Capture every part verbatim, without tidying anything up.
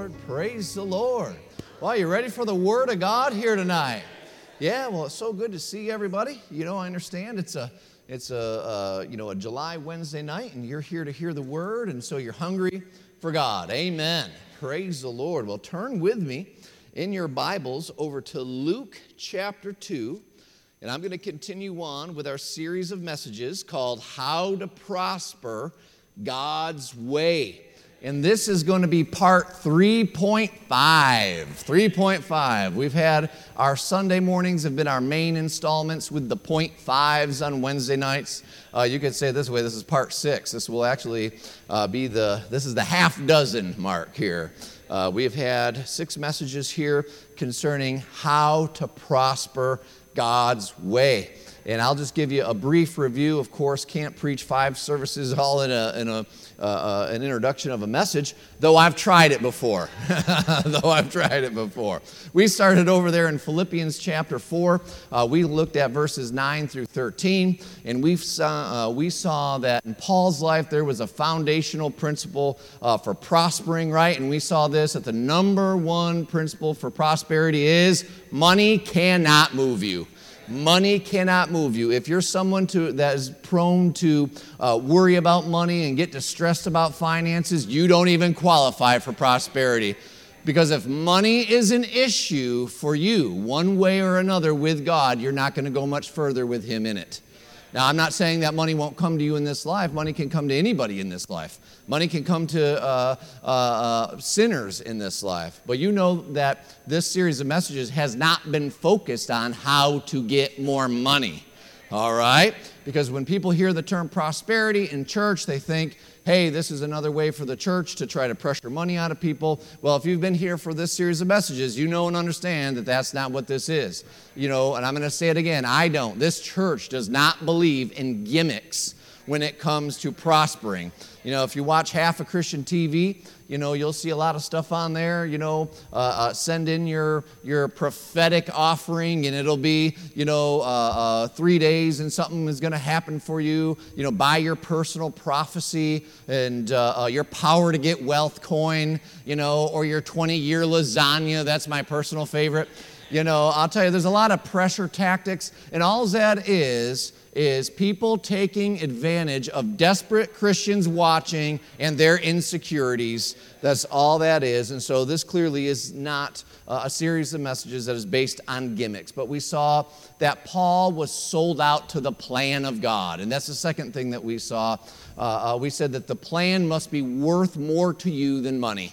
Lord. Praise the Lord. Well, you ready for the Word of God here tonight? Yeah, well, it's so good to see everybody. You know, I understand it's a it's a uh, you know a July Wednesday night, and you're here to hear the Word, and so you're hungry for God. Amen. Praise the Lord. Well, turn with me in your Bibles over to Luke chapter two, and I'm going to continue on with our series of messages called How to Prosper God's Way. And this is going to be part three point five. three point five. We've had our Sunday mornings have been our main installments with the point fives on Wednesday nights. Uh, you could say it this way, this is part six. This will actually uh, be the, this is the half dozen mark here. Uh, we've had six messages here concerning how to prosper God's way. And I'll just give you a brief review. Of course, can't preach five services all in a in a uh, uh, an introduction of a message, though I've tried it before. though I've tried it before. We started over there in Philippians chapter four. Uh, we looked at verses nine through thirteen, and we saw uh, we saw that in Paul's life there was a foundational principle uh, for prospering, right? And we saw this that the number one principle for prosperity is money cannot move you. Money cannot move you. If you're someone to, that is prone to uh, worry about money and get distressed about finances, you don't even qualify for prosperity. Because if money is an issue for you, one way or another with God, you're not going to go much further with Him in it. Now, I'm not saying that money won't come to you in this life. Money can come to anybody in this life. Money can come to uh, uh, uh, sinners in this life. But you know that this series of messages has not been focused on how to get more money. All right? Because when people hear the term prosperity in church, they think, hey, this is another way for the church to try to pressure money out of people. Well, if you've been here for this series of messages, you know and understand that that's not what this is. You know, and I'm going to say it again, I don't. This church does not believe in gimmicks when it comes to prospering. You know, if you watch half a Christian T V, you know, you'll see a lot of stuff on there, you know, uh, uh, send in your your prophetic offering and it'll be, you know, uh, uh, three days and something is going to happen for you, you know, buy your personal prophecy and uh, uh, your power to get wealth coin, you know, or your twenty-year lasagna. That's my personal favorite. You know, I'll tell you, there's a lot of pressure tactics, and all that is, is people taking advantage of desperate Christians watching and their insecurities. That's all that is. And so this clearly is not uh, a series of messages that is based on gimmicks. But we saw that Paul was sold out to the plan of God. And that's the second thing that we saw. Uh, uh, we said that the plan must be worth more to you than money.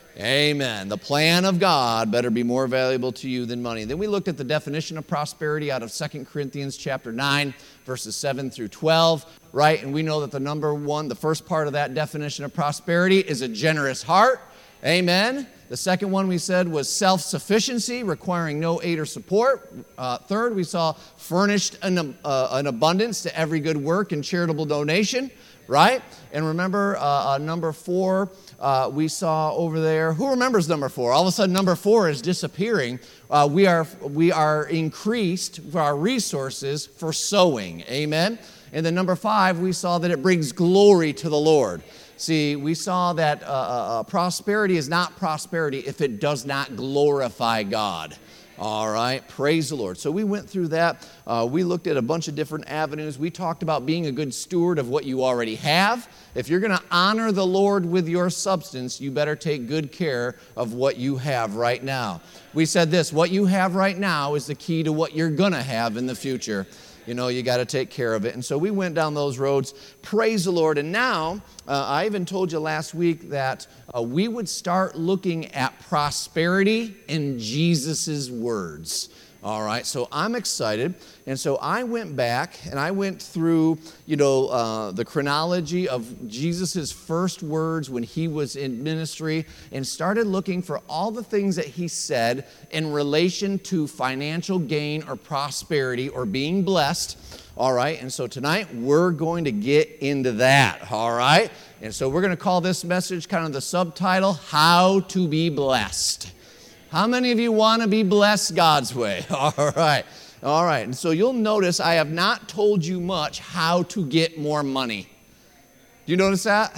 Amen. The plan of God better be more valuable to you than money. Then we looked at the definition of prosperity out of Second Corinthians chapter nine, verses seven through twelve, right? And we know that the number one, the first part of that definition of prosperity is a generous heart. Amen. The second one we said was self-sufficiency, requiring no aid or support. Uh, third, we saw furnished an, uh, an abundance to every good work and charitable donation, right? And remember, uh, uh, number four, uh, we saw over there. Who remembers number four? All of a sudden, number four is disappearing. Uh, we are we are increased for our resources for sowing. Amen. And then number five, we saw that it brings glory to the Lord. See, we saw that uh, uh, prosperity is not prosperity if it does not glorify God. All right, praise the Lord. So we went through that. Uh, we looked at a bunch of different avenues. We talked about being a good steward of what you already have. If you're going to honor the Lord with your substance, you better take good care of what you have right now. We said this, what you have right now is the key to what you're going to have in the future. You know, you got to take care of it. And so we went down those roads. Praise the Lord. And now, uh, I even told you last week that uh, we would start looking at prosperity in Jesus' words. All right, so I'm excited. And so I went back and I went through, you know, uh, the chronology of Jesus' first words when he was in ministry and started looking for all the things that he said in relation to financial gain or prosperity or being blessed. All right, and so tonight we're going to get into that. All right, and so we're going to call this message kind of the subtitle, How to Be Blessed. How many of you want to be blessed God's way? All right. All right. And so you'll notice I have not told you much how to get more money. Do you notice that?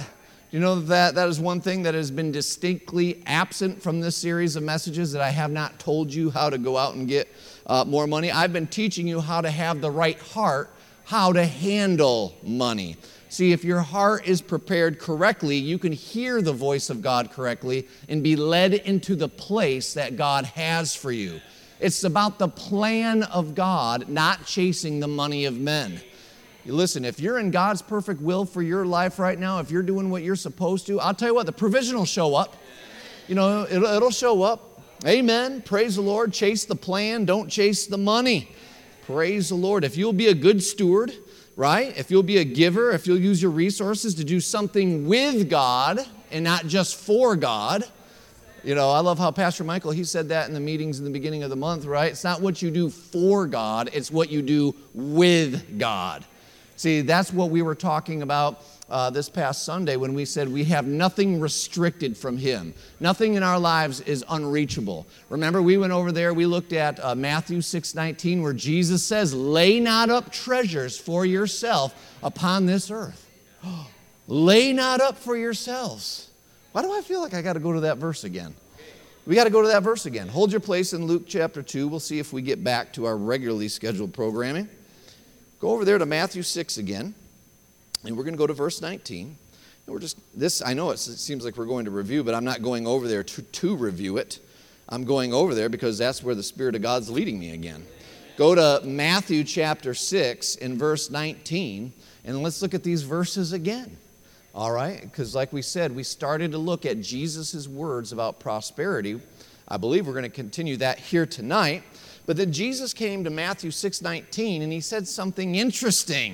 You know that that is one thing that has been distinctly absent from this series of messages, that I have not told you how to go out and get uh, more money. I've been teaching you how to have the right heart, how to handle money. See, if your heart is prepared correctly, you can hear the voice of God correctly and be led into the place that God has for you. It's about the plan of God, not chasing the money of men. Listen, if you're in God's perfect will for your life right now, if you're doing what you're supposed to, I'll tell you what, the provision will show up. You know, it'll, it'll show up. Amen. Praise the Lord. Chase the plan. Don't chase the money. Praise the Lord. If you'll be a good steward, right? If you'll be a giver, if you'll use your resources to do something with God and not just for God. You know, I love how Pastor Michael, he said that in the meetings in the beginning of the month, right? It's not what you do for God, it's what you do with God. See, that's what we were talking about uh, this past Sunday when we said we have nothing restricted from Him. Nothing in our lives is unreachable. Remember, we went over there, we looked at uh, Matthew six nineteen, where Jesus says, lay not up treasures for yourself upon this earth. Lay not up for yourselves. Why do I feel like I got to go to that verse again? We got to go to that verse again. Hold your place in Luke chapter two. We'll see if we get back to our regularly scheduled programming. Go over there to Matthew six again, and we're going to go to verse nineteen. And we're just, this, I know it seems like we're going to review, but I'm not going over there to, to review it. I'm going over there because that's where the Spirit of God's leading me again. Go to Matthew chapter six in verse nineteen, and let's look at these verses again. All right? Because like we said, we started to look at Jesus' words about prosperity. I believe we're going to continue that here tonight. But then Jesus came to Matthew six nineteen, and he said something interesting.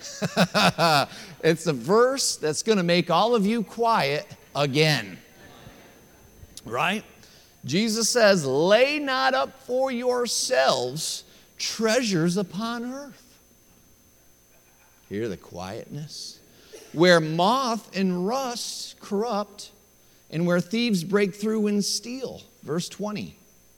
It's a verse that's going to make all of you quiet again. Right? Jesus says, lay not up for yourselves treasures upon earth. Hear the quietness? Where moth and rust corrupt, and where thieves break through and steal. Verse twenty.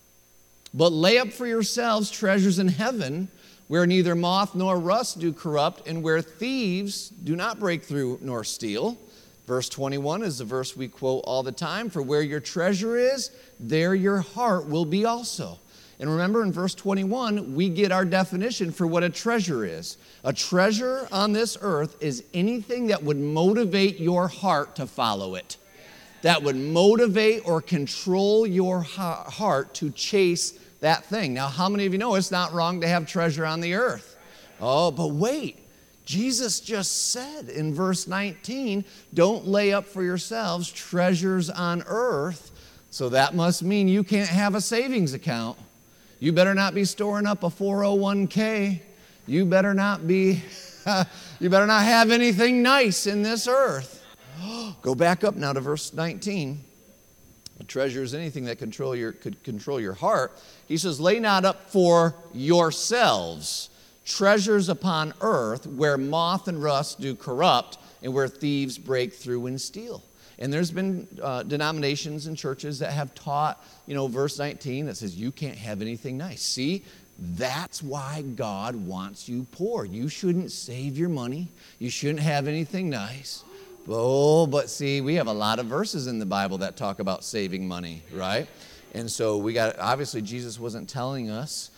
But lay up for yourselves treasures in heaven, where neither moth nor rust do corrupt, and where thieves do not break through nor steal. Verse twenty-one is the verse we quote all the time. For where your treasure is, there your heart will be also. And remember, in verse twenty-one, we get our definition for what a treasure is. A treasure on this earth is anything that would motivate your heart to follow it. That would motivate or control your heart to chase that thing. Now, how many of you know it's not wrong to have treasure on the earth? Oh, but wait. Jesus just said in verse nineteen, don't lay up for yourselves treasures on earth. So that must mean you can't have a savings account. You better not be storing up a four oh one k. You better not be, you better not have anything nice in this earth. Go back up now to verse nineteen. A treasure is anything that control your, could control your heart. He says, lay not up for yourselves treasures upon earth where moth and rust do corrupt and where thieves break through and steal. And there's been uh, denominations and churches that have taught, you know, verse nineteen that says you can't have anything nice. See, that's why God wants you poor. You shouldn't save your money. You shouldn't have anything nice. Oh, but see, we have a lot of verses in the Bible that talk about saving money, right? And so we got, obviously Jesus wasn't telling us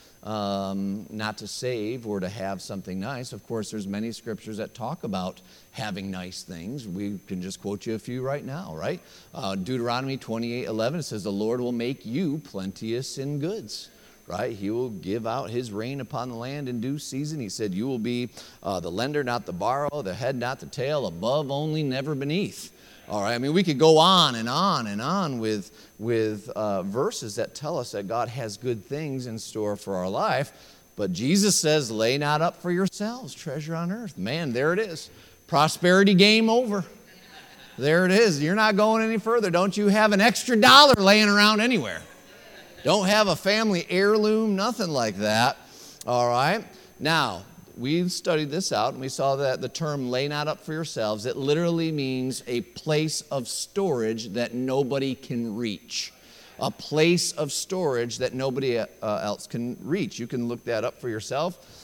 um, not to save or to have something nice. Of course, there's many scriptures that talk about having nice things. We can just quote you a few right now, right? Uh, Deuteronomy twenty-eight eleven, it says, the Lord will make you plenteous in goods. Right? He will give out his rain upon the land in due season. He said, you will be uh, the lender, not the borrower, the head, not the tail, above only, never beneath. All right? I mean, we could go on and on and on with, with uh, verses that tell us that God has good things in store for our life. But Jesus says, lay not up for yourselves treasure on earth. Man, there it is. Prosperity game over. There it is. You're not going any further. Don't you have an extra dollar laying around anywhere. Don't have a family heirloom, nothing like that. All right? Now, we studied this out, and we saw that the term lay not up for yourselves, it literally means a place of storage that nobody can reach. A place of storage that nobody uh, else can reach. You can look that up for yourself.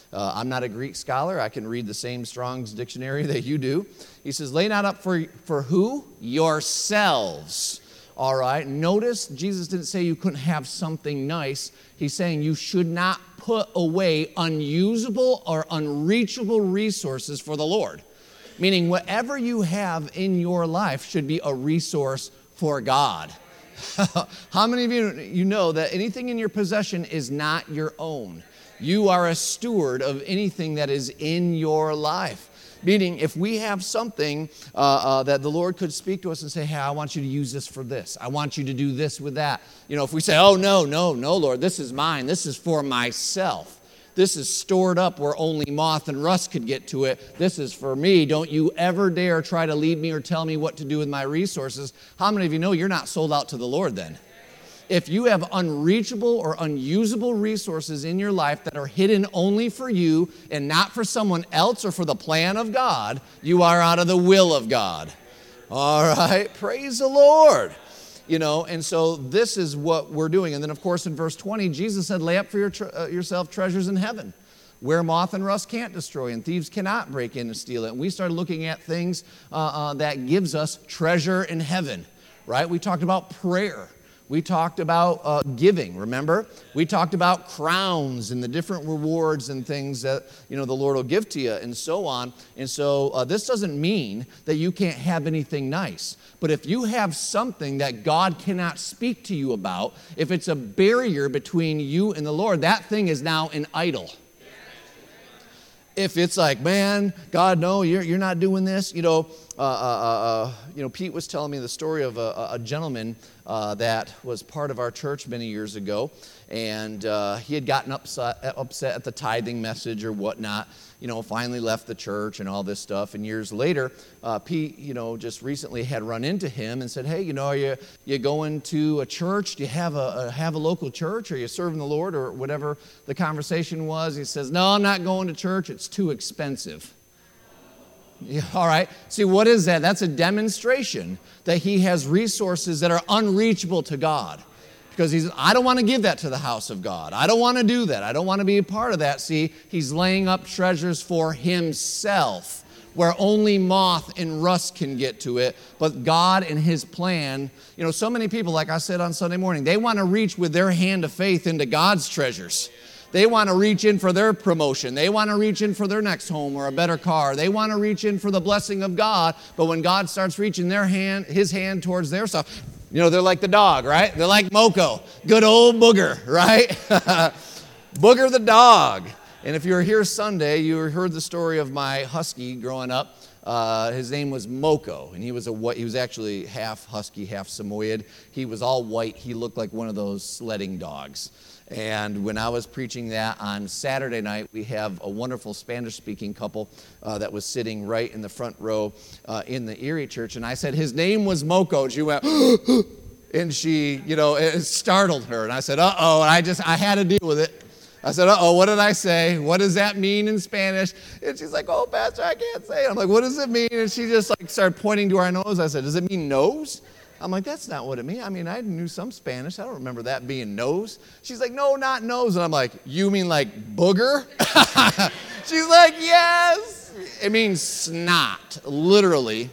Uh, I'm not a Greek scholar. I can read the same Strong's dictionary that you do. He says, lay not up for, for who? Yourselves. All right. Notice Jesus didn't say you couldn't have something nice. He's saying you should not put away unusable or unreachable resources for the Lord. Meaning whatever you have in your life should be a resource for God. How many of you, you know that anything in your possession is not your own? You are a steward of anything that is in your life. Meaning, if we have something uh, uh, that the Lord could speak to us and say, hey, I want you to use this for this. I want you to do this with that. You know, if we say, oh, no, no, no, Lord, this is mine. This is for myself. This is stored up where only moth and rust could get to it. This is for me. Don't you ever dare try to lead me or tell me what to do with my resources. How many of you know you're not sold out to the Lord then? If you have unreachable or unusable resources in your life that are hidden only for you and not for someone else or for the plan of God, you are out of the will of God. All right, praise the Lord. You know, and so this is what we're doing. And then, of course, in verse twenty, Jesus said, lay up for your tre- uh, yourself treasures in heaven, where moth and rust can't destroy and thieves cannot break in and steal it. And we started looking at things uh, uh, that gives us treasure in heaven, right? We talked about prayer. We talked about uh, giving, remember? We talked about crowns and the different rewards and things that, you know, the Lord will give to you and so on. And so uh, this doesn't mean that you can't have anything nice. But if you have something that God cannot speak to you about, if it's a barrier between you and the Lord, that thing is now an idol. If it's like, man, God, no, you're, you're not doing this. You know, uh, uh, uh, you know, Pete was telling me the story of a, a gentleman uh, that was part of our church many years ago, and uh, he had gotten upset, upset at the tithing message or whatnot, you know, finally left the church and all this stuff. And years later, uh, Pete, you know, just recently had run into him and said, hey, you know, are you, you going to a church? Do you have a, a have a local church? Are you serving the Lord or whatever the conversation was? He says, no, I'm not going to church. It's too expensive. Yeah, all right. See, what is that? That's a demonstration that he has resources that are unreachable to God. Because he's, I don't want to give that to the house of God. I don't want to do that. I don't want to be a part of that. See, he's laying up treasures for himself, where only moth and rust can get to it. But God and his plan, you know, so many people, like I said on Sunday morning, they want to reach with their hand of faith into God's treasures. They want to reach in for their promotion. They want to reach in for their next home or a better car. They want to reach in for the blessing of God. But when God starts reaching their hand, his hand towards their stuff, you know, they're like the dog, right? They're like Moko, good old Booger, right? Booger the dog. And if you were here Sunday, you heard the story of my husky growing up. Uh, his name was Moko, and he was a he was actually half husky, half Samoyed. He was all white. He looked like one of those sledding dogs. And when I was preaching that on Saturday night, we have a wonderful Spanish-speaking couple uh, that was sitting right in the front row uh, in the Erie church. And I said, his name was Moko. And she went, and she, you know, it startled her. And I said, uh-oh. And I just, I had to deal with it. I said, uh-oh, what did I say? What does that mean in Spanish? And she's like, oh, Pastor, I can't say it. I'm like, what does it mean? And she just like started pointing to our nose. I said, does it mean nose? I'm like, that's not what it means. I mean, I knew some Spanish. I don't remember that being nose. She's like, no, not nose. And I'm like, you mean like booger? She's like, yes. It means snot, literally.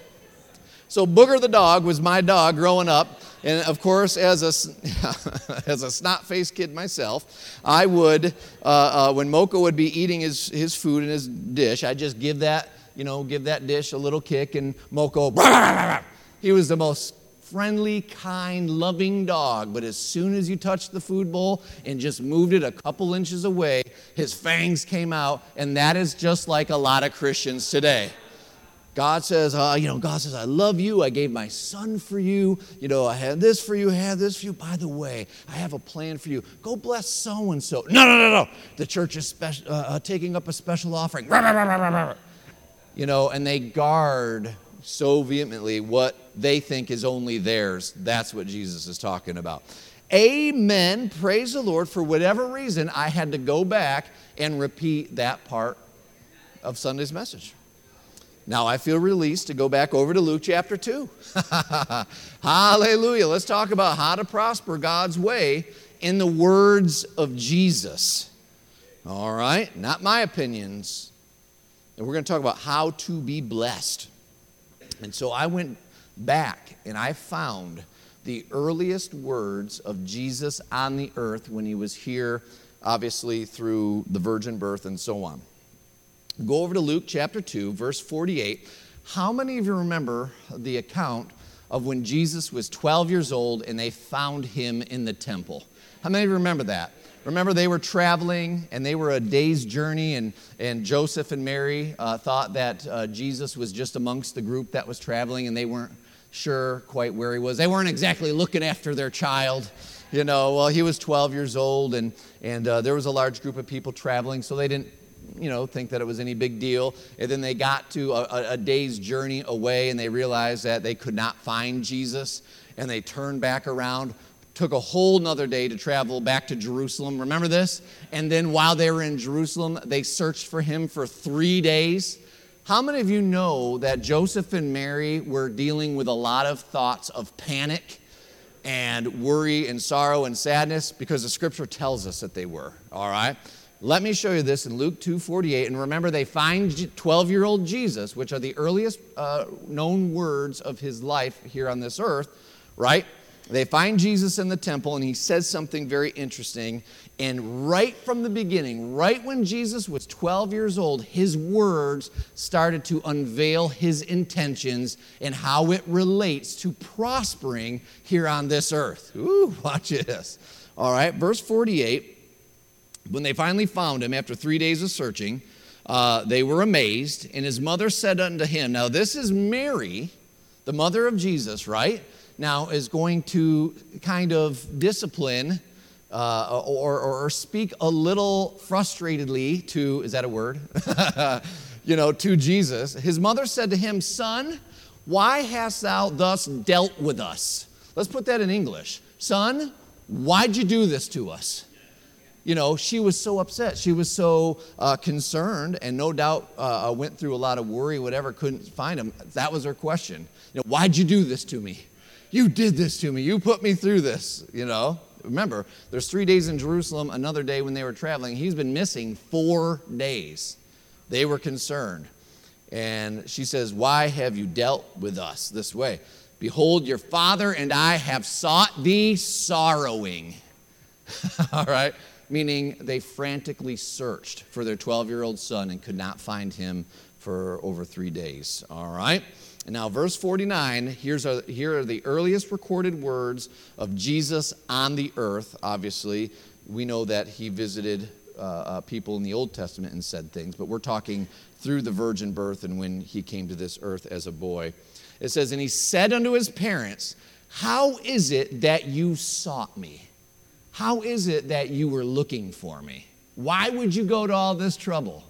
So Booger the dog was my dog growing up. And of course, as a, as a snot-faced kid myself, I would, uh, uh, when Moko would be eating his, his food in his dish, I'd just give that, you know, give that dish a little kick, and Moko, he was the most friendly, kind, loving dog. But as soon as you touched the food bowl and just moved it a couple inches away, his fangs came out, and that is just like a lot of Christians today. God says, uh, you know, God says, I love you. I gave my son for you. You know, I had this for you, I had this for you. By the way, I have a plan for you. Go bless so-and-so. No, no, no, no. The church is speci- uh, uh, taking up a special offering. You know, and they guard so vehemently what they think is only theirs. That's what Jesus is talking about. Amen. Praise the Lord. For whatever reason, I had to go back and repeat that part of Sunday's message. Now I feel released to go back over to Luke chapter two. Hallelujah. Let's talk about how to prosper God's way in the words of Jesus. All right, not my opinions. And we're going to talk about how to be blessed. And so I went back and I found the earliest words of Jesus on the earth when he was here, obviously through the virgin birth and so on. Go over to Luke chapter two, verse forty-eight. How many of you remember the account of when Jesus was twelve years old and they found him in the temple? How many of you remember that? Remember, they were traveling, and they were a day's journey, and, and Joseph and Mary uh, thought that uh, Jesus was just amongst the group that was traveling, and they weren't sure quite where he was. They weren't exactly looking after their child. You know, well, he was twelve years old, and, and uh, there was a large group of people traveling, so they didn't, you know, think that it was any big deal. And then they got to a, a day's journey away, and they realized that they could not find Jesus, and they turned back around. Took a whole nother day to travel back to Jerusalem. Remember this? And then while they were in Jerusalem, they searched for him for three days. How many of you know that Joseph and Mary were dealing with a lot of thoughts of panic and worry and sorrow and sadness? Because the scripture tells us that they were, all right? Let me show you this in Luke two forty-eight. And remember, they find twelve-year-old Jesus, which are the earliest uh, known words of his life here on this earth, right? They find Jesus in the temple, and he says something very interesting. And right from the beginning, right when Jesus was twelve years old, his words started to unveil his intentions and how it relates to prospering here on this earth. Ooh, watch this. All right, verse forty-eight. When they finally found him after three days of searching, uh, they were amazed. And his mother said unto him, now this is Mary, the mother of Jesus, right? Now is going to kind of discipline uh, or, or, or speak a little frustratedly to, is that a word? you know, to Jesus. His mother said to him, son, why hast thou thus dealt with us? Let's put that in English. Son, why'd you do this to us? You know, she was so upset. She was so uh, concerned, and no doubt uh, went through a lot of worry, whatever, couldn't find him. That was her question. You know, why'd you do this to me? You did this to me. You put me through this, you know. Remember, there's three days in Jerusalem, another day when they were traveling. He's been missing four days. They were concerned. And she says, why have you dealt with us this way? Behold, your father and I have sought thee sorrowing. All right? Meaning they frantically searched for their twelve-year-old son and could not find him for over three days. All right? And now verse forty-nine, here's a, here are the earliest recorded words of Jesus on the earth. Obviously, we know that he visited uh, uh, people in the Old Testament and said things, but we're talking through the virgin birth and when he came to this earth as a boy. It says, and he said unto his parents, how is it that you sought me? How is it that you were looking for me? Why would you go to all this trouble?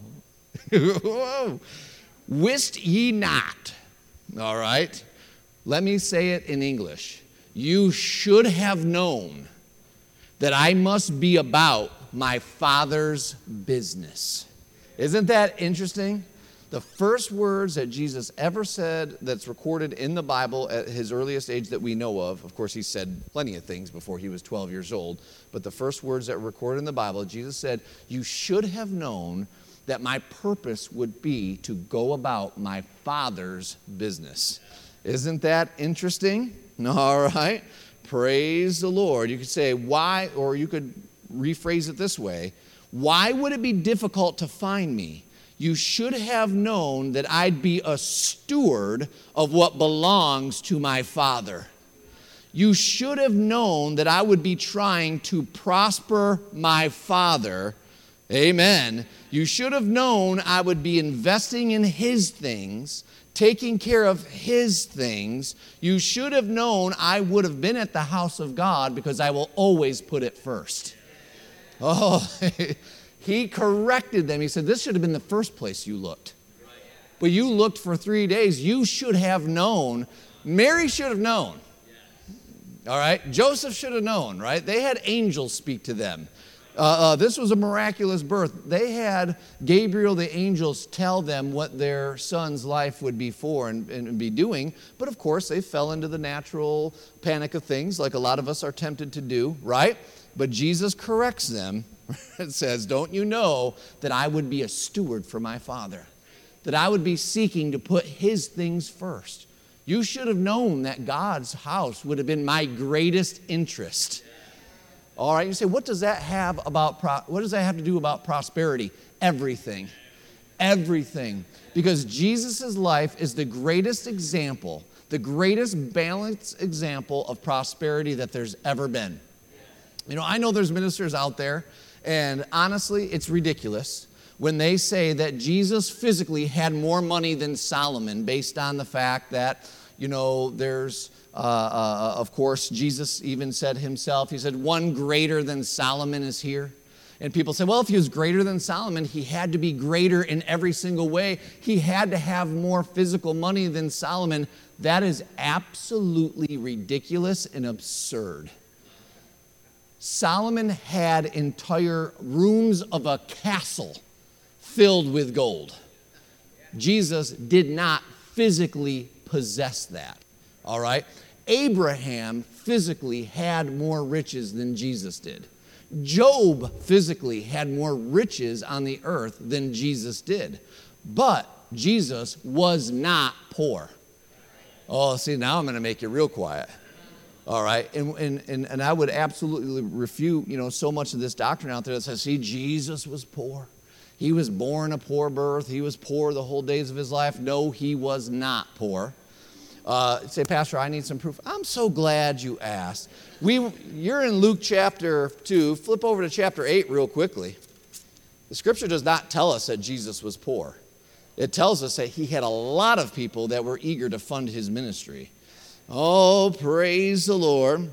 Wist ye not? All right, let me say it in English. You should have known that I must be about my Father's business. Isn't that interesting? The first words that Jesus ever said that's recorded in the Bible at his earliest age that we know of, of course he said plenty of things before he was twelve years old, but the first words that were recorded in the Bible, Jesus said, you should have known that my purpose would be to go about my Father's business. Isn't that interesting? All right. Praise the Lord. You could say, why, or you could rephrase it this way. Why would it be difficult to find me? You should have known that I'd be a steward of what belongs to my Father. You should have known that I would be trying to prosper my Father. Amen. You should have known I would be investing in His things, taking care of His things. You should have known I would have been at the house of God because I will always put it first. Oh, He corrected them. He said, this should have been the first place you looked. But you looked for three days. You should have known. Mary should have known. All right? Joseph should have known, right? They had angels speak to them. Uh, uh, this was a miraculous birth. They had Gabriel, the angels, tell them what their son's life would be for and, and be doing. But of course, they fell into the natural panic of things like a lot of us are tempted to do, right? But Jesus corrects them, It says, don't you know that I would be a steward for my Father? That I would be seeking to put his things first. You should have known that God's house would have been my greatest interest. All right, you say, what does that have about, pro- what does that have to do about prosperity? Everything. Everything. Because Jesus' life is the greatest example, the greatest balanced example of prosperity that there's ever been. You know, I know there's ministers out there, and honestly, it's ridiculous when they say that Jesus physically had more money than Solomon, based on the fact that, you know, there's, uh, uh, of course, Jesus even said himself, he said, one greater than Solomon is here. And people say, well, if he was greater than Solomon, he had to be greater in every single way. He had to have more physical money than Solomon. That is absolutely ridiculous and absurd. Solomon had entire rooms of a castle filled with gold. Jesus did not physically possess that, all right? Abraham physically had more riches than Jesus did. Job physically had more riches on the earth than Jesus did. But Jesus was not poor. Oh, see, now I'm going to make you real quiet. All right, and, and, and, and I would absolutely refute, you know, so much of this doctrine out there that says, see, Jesus was poor. He was born a poor birth. He was poor the whole days of his life. No, he was not poor. Uh, say, Pastor, I need some proof. I'm so glad you asked. We, you're in Luke chapter two. Flip over to chapter eight real quickly. The scripture does not tell us that Jesus was poor. It tells us that he had a lot of people that were eager to fund his ministry. Oh, praise the Lord.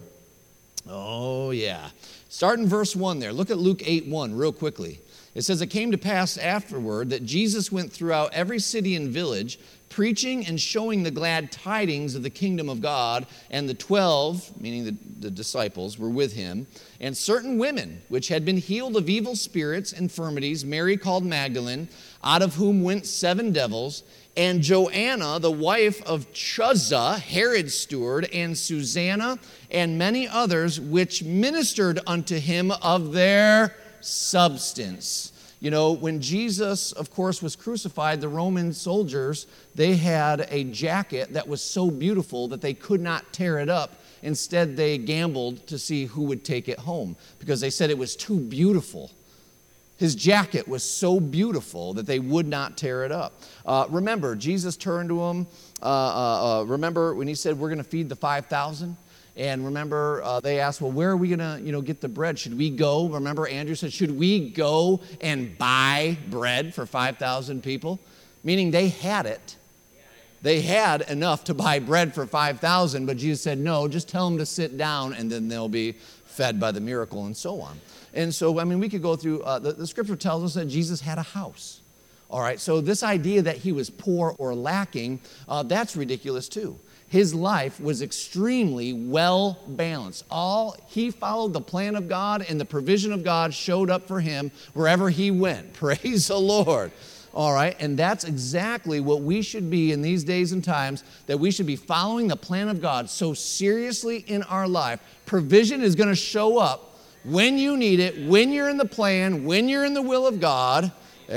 Oh, yeah. Start in verse one there. Look at Luke eight one real quickly. It says, it came to pass afterward that Jesus went throughout every city and village, preaching and showing the glad tidings of the kingdom of God, and the twelve, meaning the, the disciples, were with him, and certain women which had been healed of evil spirits, infirmities, Mary called Magdalene, out of whom went seven devils, and Joanna, the wife of Chuza, Herod's steward, and Susanna, and many others, which ministered unto him of their substance. You know, when Jesus, of course, was crucified, the Roman soldiers, they had a jacket that was so beautiful that they could not tear it up. Instead, they gambled to see who would take it home because they said it was too beautiful. His jacket was so beautiful that they would not tear it up. Uh, remember, Jesus turned to him. Uh, uh, uh, remember when he said, we're going to feed the five thousand? And remember, uh, they asked, well, where are we going to, you know, get the bread? Should we go? Remember, Andrew said, should we go and buy bread for five thousand people? Meaning they had it. They had enough to buy bread for five thousand, but Jesus said, no, just tell them to sit down and then they'll be fed by the miracle and so on. And so, I mean, we could go through, uh, the, the scripture tells us that Jesus had a house. All right, so this idea that he was poor or lacking, uh, that's ridiculous too. His life was extremely well balanced. All he followed the plan of God, and the provision of God showed up for him wherever he went. Praise the Lord. All right, and that's exactly what we should be in these days and times, that we should be following the plan of God so seriously in our life. Provision is going to show up when you need it, when you're in the plan, when you're in the will of God.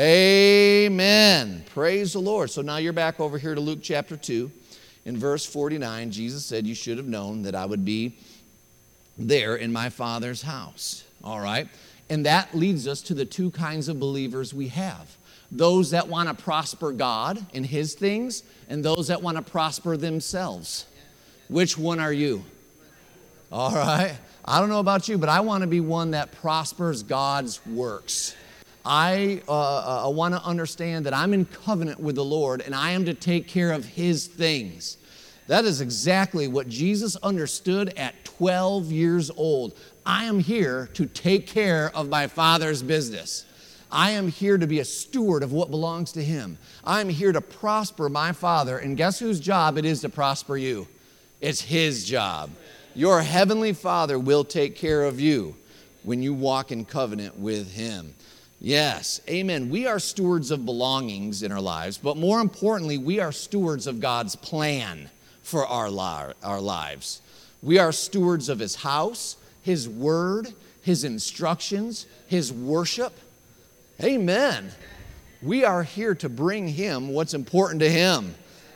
Amen. Praise the Lord. So now you're back over here to Luke chapter two. In verse forty-nine, Jesus said, you should have known that I would be there in my Father's house. All right? And that leads us to the two kinds of believers we have. Those that want to prosper God and his things, and those that want to prosper themselves. Which one are you? All right? I don't know about you, but I want to be one that prospers God's works. I uh, uh, want to understand that I'm in covenant with the Lord and I am to take care of his things. That is exactly what Jesus understood at twelve years old. I am here to take care of my Father's business. I am here to be a steward of what belongs to him. I'm here to prosper my Father, and guess whose job it is to prosper you? It's his job. Your heavenly Father will take care of you when you walk in covenant with him. Yes, amen. We are stewards of belongings in our lives, but more importantly, we are stewards of God's plan for our, li- our lives. We are stewards of his house, his word, his instructions, his worship. Amen. We are here to bring him what's important to him.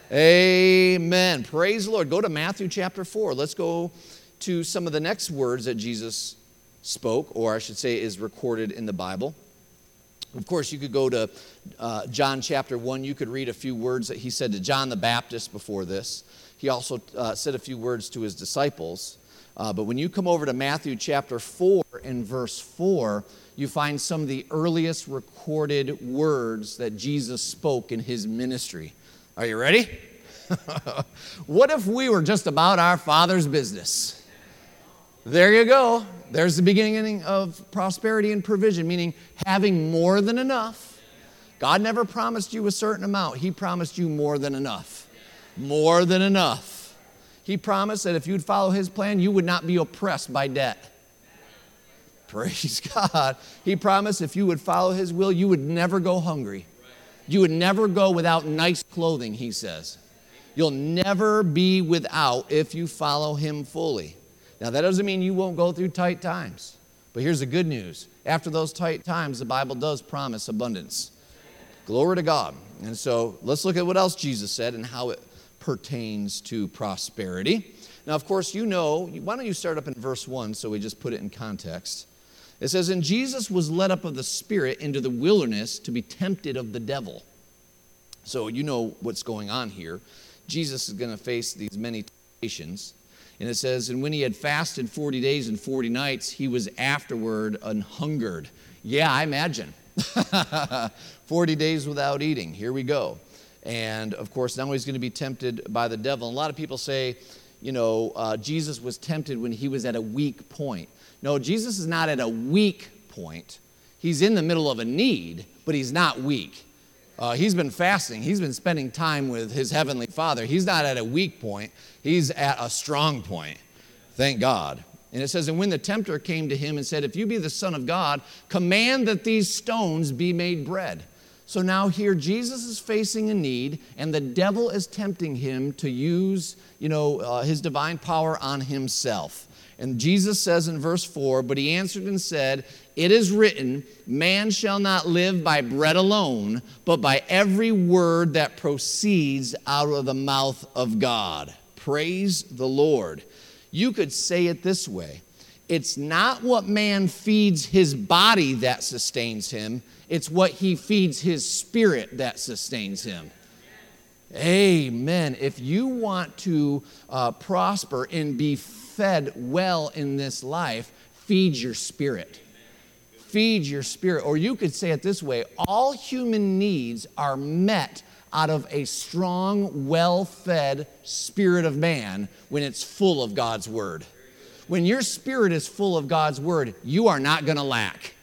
Amen. Praise the Lord. Go to Matthew chapter four. Let's go to some of the next words that Jesus spoke, or I should say is recorded in the Bible. Of course, you could go to uh, John chapter one. You could read a few words that he said to John the Baptist before this. He also uh, said a few words to his disciples. Uh, but when you come over to Matthew chapter four and verse four, you find some of the earliest recorded words that Jesus spoke in his ministry. Are you ready? What if we were just about our Father's business? There you go. There's the beginning of prosperity and provision, meaning having more than enough. God never promised you a certain amount. He promised you more than enough. More than enough. He promised that if you'd follow his plan, you would not be oppressed by debt. Praise God. He promised if you would follow his will, you would never go hungry. You would never go without nice clothing, he says. You'll never be without if you follow him fully. Now, that doesn't mean you won't go through tight times. But here's the good news. After those tight times, the Bible does promise abundance. Glory to God. And so let's look at what else Jesus said and how it pertains to prosperity. Now, of course, you know, why don't you start up in verse one so we just put it in context. It says, and Jesus was led up of the Spirit into the wilderness to be tempted of the devil. So you know what's going on here. Jesus is going to face these many temptations. And it says, and when he had fasted forty days and forty nights, he was afterward an hungered. Yeah, I imagine. forty days without eating. Here we go. And, of course, now he's going to be tempted by the devil. And a lot of people say, you know, uh, Jesus was tempted when he was at a weak point. No, Jesus is not at a weak point. He's in the middle of a need, but he's not weak. Uh, he's been fasting. He's been spending time with his heavenly Father. He's not at a weak point. He's at a strong point. Thank God. And it says, and when the tempter came to him and said, if you be the Son of God, command that these stones be made bread. So now here Jesus is facing a need, and the devil is tempting him to use, you know, uh, his divine power on himself. And Jesus says in verse four, but he answered and said, it is written, man shall not live by bread alone, but by every word that proceeds out of the mouth of God. Praise the Lord. You could say it this way. It's not what man feeds his body that sustains him. It's what he feeds his spirit that sustains him. Amen. If you want to uh, prosper and be fed well in this life, feed your spirit. Feed your spirit. Or you could say it this way, all human needs are met out of a strong, well-fed spirit of man when it's full of God's word. When your spirit is full of God's word, you are not going to lack.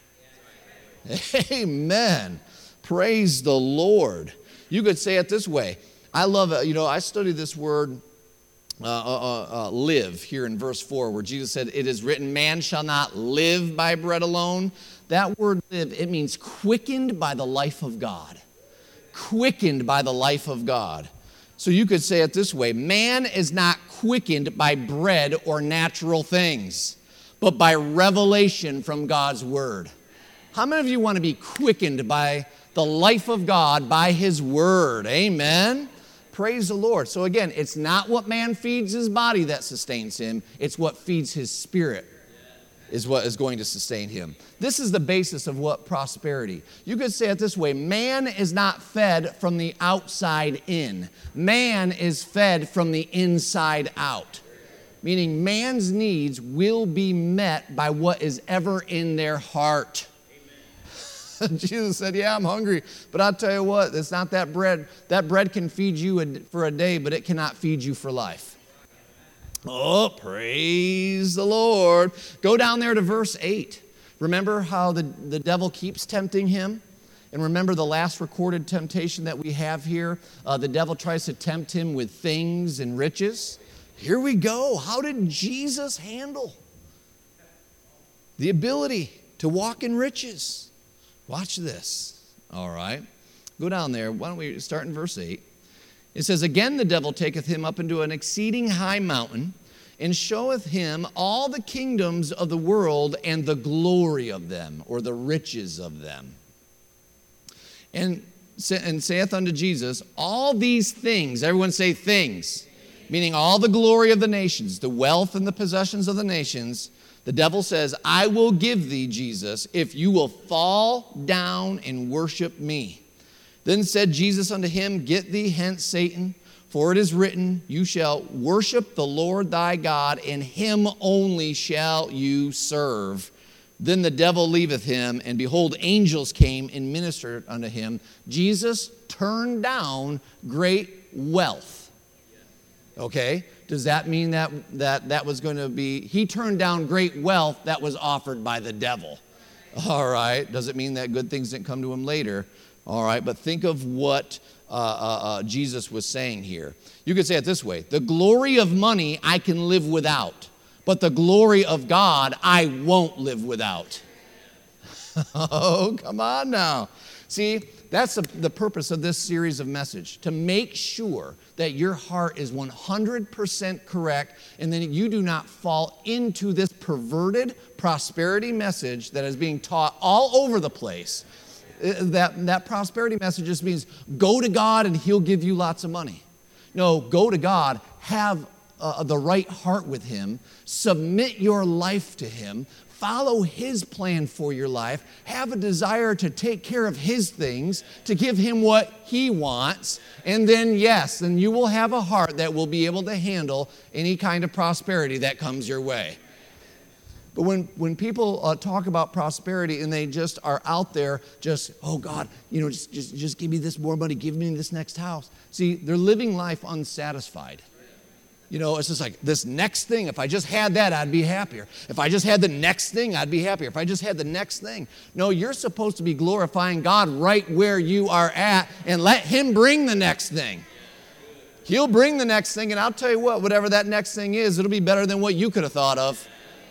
Amen. Praise the Lord. You could say it this way. I love it. You know, I studied this word Uh, uh, uh, live here in verse four where Jesus said, it is written, man shall not live by bread alone. That word live, it means quickened by the life of God. Quickened by the life of God. So you could say it this way, man is not quickened by bread or natural things, but by revelation from God's word. How many of you want to be quickened by the life of God, by his word? Amen. Praise the Lord. So again, it's not what man feeds his body that sustains him. It's what feeds his spirit is what is going to sustain him. This is the basis of what prosperity. You could say it this way. Man is not fed from the outside in. Man is fed from the inside out. Meaning man's needs will be met by what is ever in their heart. Jesus said, yeah, I'm hungry, but I'll tell you what, it's not that bread. That bread can feed you for a day, but it cannot feed you for life. Oh, praise the Lord. Go down there to verse eight. Remember how the, the devil keeps tempting him? And remember the last recorded temptation that we have here? Uh, the devil tries to tempt him with things and riches. Here we go. How did Jesus handle the ability to walk in riches? Watch this. All right. Go down there. Why don't we start in verse eight? It says, again the devil taketh him up into an exceeding high mountain, and showeth him all the kingdoms of the world and the glory of them, or the riches of them. And, and saith unto Jesus, all these things, everyone say things, meaning all the glory of the nations, the wealth and the possessions of the nations, the devil says, I will give thee, Jesus, if you will fall down and worship me. Then said Jesus unto him, get thee hence, Satan, for it is written, you shall worship the Lord thy God, and him only shall you serve. Then the devil leaveth him, and behold, angels came and ministered unto him. Jesus turned down great wealth. Okay? Does that mean that, that that was going to be, he turned down great wealth that was offered by the devil? All right. Does it mean that good things didn't come to him later? All right. But think of what uh, uh, uh, Jesus was saying here. You could say it this way. The glory of money I can live without, but the glory of God I won't live without. Oh, come on now. See, that's the, the purpose of this series of message, to make sure that your heart is one hundred percent correct and that you do not fall into this perverted prosperity message that is being taught all over the place. That, that prosperity message just means go to God and he'll give you lots of money. No, go to God, have uh, the right heart with him, submit your life to him, follow his plan for your life, have a desire to take care of his things, to give him what he wants, and then yes, then you will have a heart that will be able to handle any kind of prosperity that comes your way. But when, when people uh, talk about prosperity and they just are out there just, oh God, you know, just, just, just give me this more money, give me this next house. See, they're living life unsatisfied. You know, it's just like this next thing, if I just had that, I'd be happier. If I just had the next thing, I'd be happier. If I just had the next thing. No, you're supposed to be glorifying God right where you are at and let him bring the next thing. He'll bring the next thing, and I'll tell you what, whatever that next thing is, it'll be better than what you could have thought of.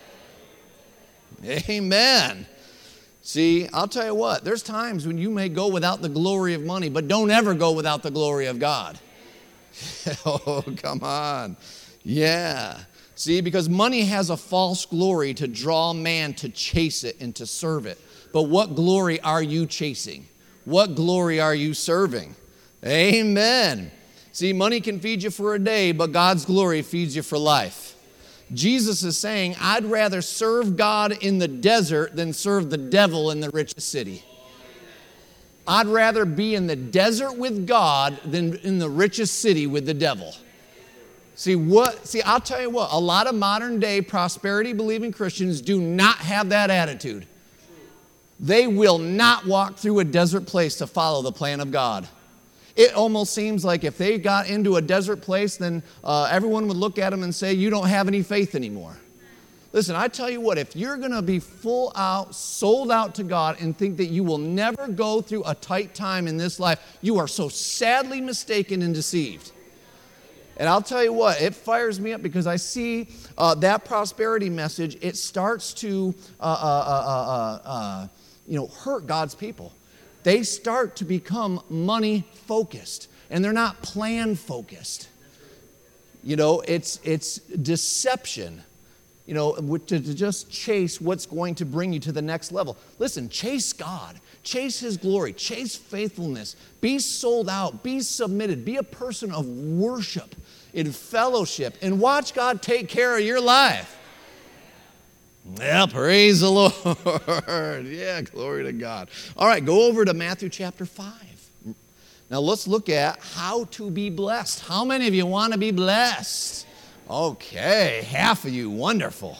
Amen. See, I'll tell you what, there's times when you may go without the glory of money, but don't ever go without the glory of God. Oh, come on. Yeah. See, because money has a false glory to draw man to chase it and to serve it. But what glory are you chasing? What glory are you serving? Amen. See, money can feed you for a day, but God's glory feeds you for life. Jesus is saying, I'd rather serve God in the desert than serve the devil in the richest city. I'd rather be in the desert with God than in the richest city with the devil. See, what? See, I'll tell you what, a lot of modern day prosperity believing Christians do not have that attitude. They will not walk through a desert place to follow the plan of God. It almost seems like if they got into a desert place, then uh, everyone would look at them and say, you don't have any faith anymore. Listen, I tell you what, if you're going to be full out, sold out to God and think that you will never go through a tight time in this life, you are so sadly mistaken and deceived. And I'll tell you what, it fires me up because I see uh, that prosperity message, it starts to uh, uh, uh, uh, uh, you know, hurt God's people. They start to become money focused and they're not plan focused. You know, it's it's deception. You know, to, to just chase what's going to bring you to the next level. Listen, chase God. Chase his glory. Chase faithfulness. Be sold out. Be submitted. Be a person of worship in fellowship and watch God take care of your life. Yeah, praise the Lord. Yeah, glory to God. All right, go over to Matthew chapter five. Now let's look at how to be blessed. How many of you want to be blessed? Okay, half of you, wonderful.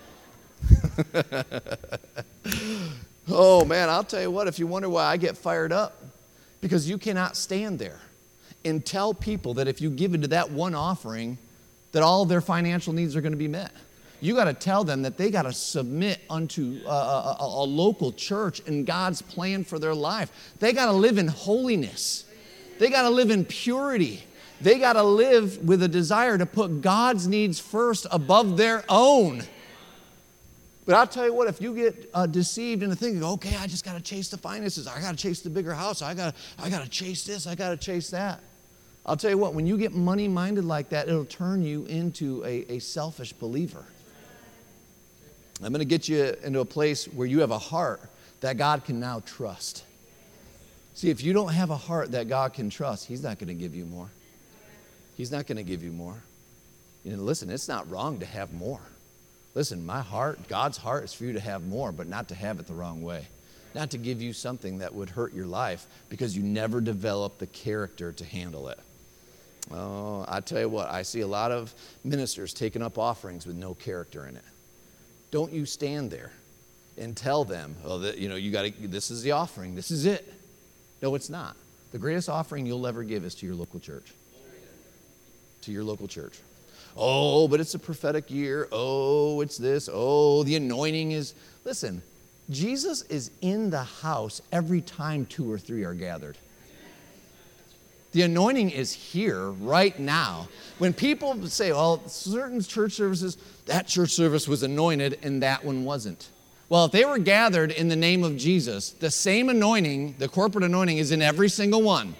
Oh man, I'll tell you what, if you wonder why I get fired up, because you cannot stand there and tell people that if you give into that one offering, that all of their financial needs are going to be met. You got to tell them that they got to submit unto a, a, a local church and God's plan for their life. They got to live in holiness. They got to live in purity. They got to live with a desire to put God's needs first above their own. But I'll tell you what, if you get uh, deceived into thinking, okay, I just got to chase the finances. I got to chase the bigger house. I got I got to chase this. I got to chase that. I'll tell you what, when you get money-minded like that, it'll turn you into a, a selfish believer. I'm going to get you into a place where you have a heart that God can now trust. See, if you don't have a heart that God can trust, He's not going to give you more. He's not going to give you more. You know, listen, it's not wrong to have more. Listen, my heart, God's heart is for you to have more, but not to have it the wrong way. Not to give you something that would hurt your life because you never developed the character to handle it. Oh, I tell you what, I see a lot of ministers taking up offerings with no character in it. Don't you stand there and tell them, oh, that, you know, you got to. This is the offering. This is it. No, it's not. The greatest offering you'll ever give is to your local church. To your local church. Oh, but it's a prophetic year. Oh, it's this. Oh, the anointing is. Listen, Jesus is in the house every time two or three are gathered. The anointing is here right now. When people say, well, certain church services, that church service was anointed and that one wasn't. Well, if they were gathered in the name of Jesus, the same anointing, the corporate anointing, is in every single one.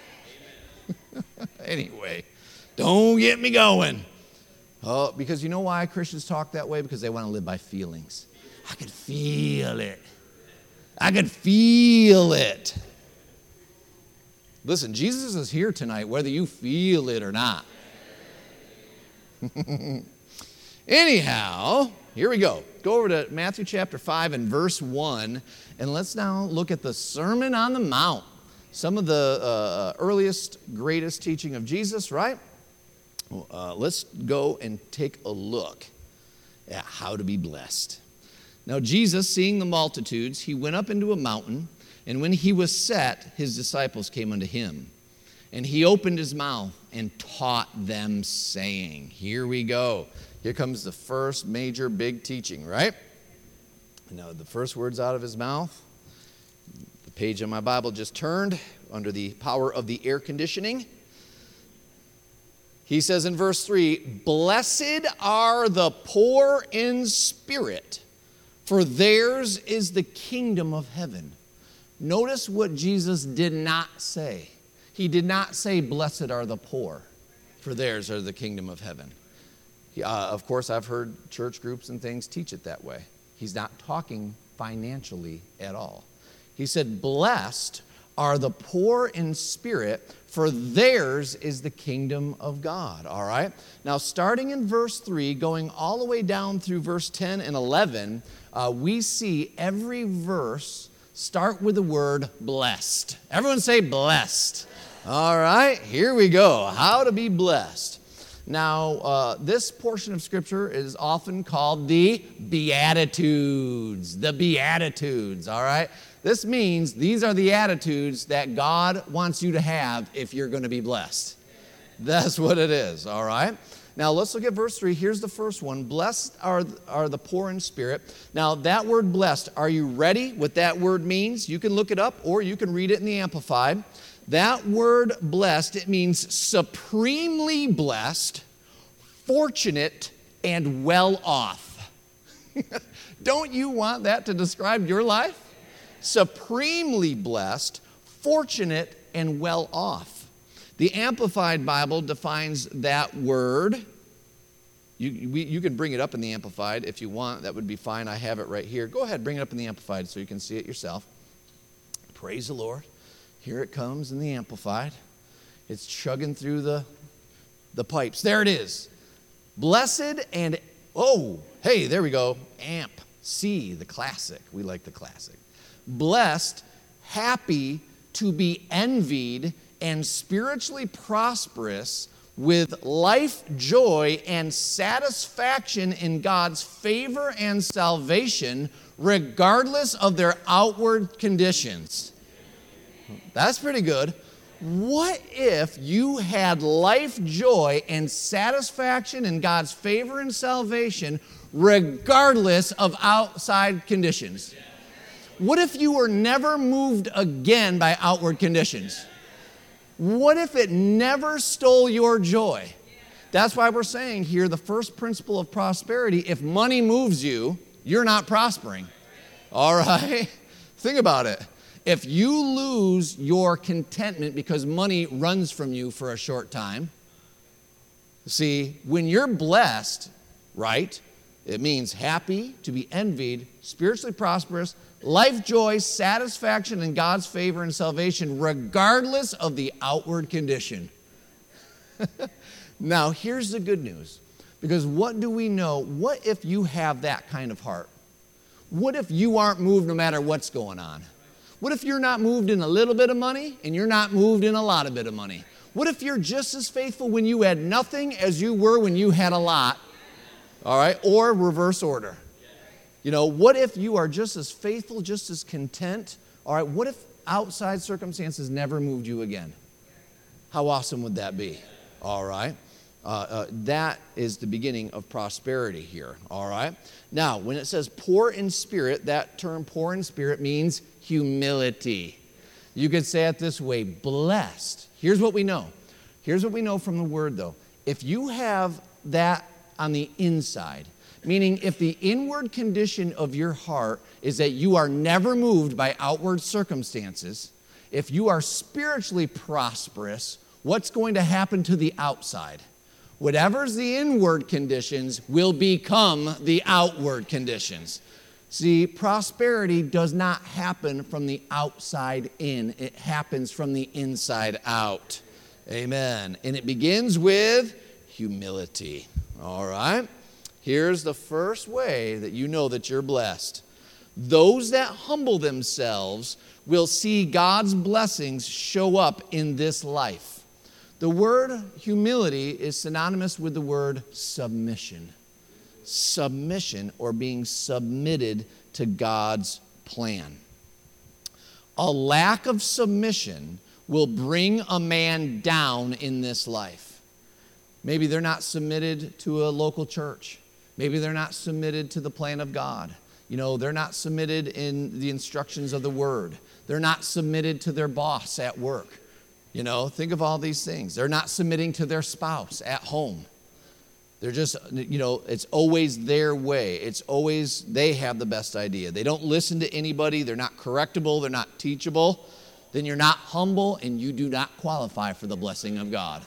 Anyway, don't get me going. Oh, because you know why Christians talk that way? Because they want to live by feelings. I could feel it. I could feel it. Listen, Jesus is here tonight, whether you feel it or not. Anyhow, here we go. Go over to Matthew chapter five and verse one, and let's now look at the Sermon on the Mount. Some of the uh, earliest, greatest teaching of Jesus, right? Uh, let's go and take a look at how to be blessed. Now, Jesus, seeing the multitudes, he went up into a mountain, and when he was set, his disciples came unto him. And he opened his mouth and taught them, saying, here we go. Here comes the first major big teaching, right? Now, the first words out of his mouth, the page of my Bible just turned under the power of the air conditioning. He says in verse three, blessed are the poor in spirit, for theirs is the kingdom of heaven. Notice what Jesus did not say. He did not say, blessed are the poor, for theirs are the kingdom of heaven. He, uh, of course, I've heard church groups and things teach it that way. He's not talking financially at all. He said, blessed are the poor in spirit, for theirs is the kingdom of God. All right? Now, starting in verse three, going all the way down through verse ten and eleven, uh, we see every verse start with the word blessed. Everyone say blessed. All right, here we go. How to be blessed. Now, uh, this portion of Scripture is often called the Beatitudes. The Beatitudes, all right? This means these are the attitudes that God wants you to have if you're going to be blessed. That's what it is, all right? Now, let's look at verse three. Here's the first one. Blessed are, are the poor in spirit. Now, that word blessed, are you ready what that word means? You can look it up or you can read it in the Amplified. That word blessed, it means supremely blessed, fortunate, and well off. Don't you want that to describe your life? Supremely blessed, fortunate, and well off. The Amplified Bible defines that word. You, we, you can bring it up in the Amplified if you want. That would be fine. I have it right here. Go ahead, bring it up in the Amplified so you can see it yourself. Praise the Lord. Here it comes in the Amplified. It's chugging through the, the pipes. There it is. Blessed and, oh, hey, there we go. Amp. C, the classic. We like the classic. Blessed, happy, to be envied, and spiritually prosperous, with life, joy, and satisfaction in God's favor and salvation, regardless of their outward conditions. That's pretty good. What if you had life, joy, and satisfaction in God's favor and salvation, regardless of outside conditions? What if you were never moved again by outward conditions? What if it never stole your joy? That's why we're saying here the first principle of prosperity, if money moves you, you're not prospering. All right? Think about it. If you lose your contentment because money runs from you for a short time, see, when you're blessed, right, it means happy, to be envied, spiritually prosperous, life joy, satisfaction in God's favor and salvation, regardless of the outward condition. Now, here's the good news. Because what do we know? What if you have that kind of heart? What if you aren't moved no matter what's going on? What if you're not moved in a little bit of money and you're not moved in a lot of bit of money? What if you're just as faithful when you had nothing as you were when you had a lot? All right, or reverse order. You know, what if you are just as faithful, just as content? All right, what if outside circumstances never moved you again? How awesome would that be? All right. Uh, uh, that is the beginning of prosperity here, all right? Now, when it says poor in spirit, that term poor in spirit means humility. You could say it this way, blessed. Here's what we know. Here's what we know from the word, though. If you have that on the inside, meaning if the inward condition of your heart is that you are never moved by outward circumstances, if you are spiritually prosperous, what's going to happen to the outside? Whatever's the inward conditions will become the outward conditions. See, prosperity does not happen from the outside in. It happens from the inside out. Amen. And it begins with humility. All right? Here's the first way that you know that you're blessed. Those that humble themselves will see God's blessings show up in this life. The word humility is synonymous with the word submission. Submission, or being submitted to God's plan. A lack of submission will bring a man down in this life. Maybe they're not submitted to a local church. Maybe they're not submitted to the plan of God. You know, they're not submitted in the instructions of the word. They're not submitted to their boss at work. You know, think of all these things. They're not submitting to their spouse at home. They're just, you know, it's always their way. It's always, they have the best idea. They don't listen to anybody. They're not correctable. They're not teachable. Then you're not humble and you do not qualify for the blessing of God.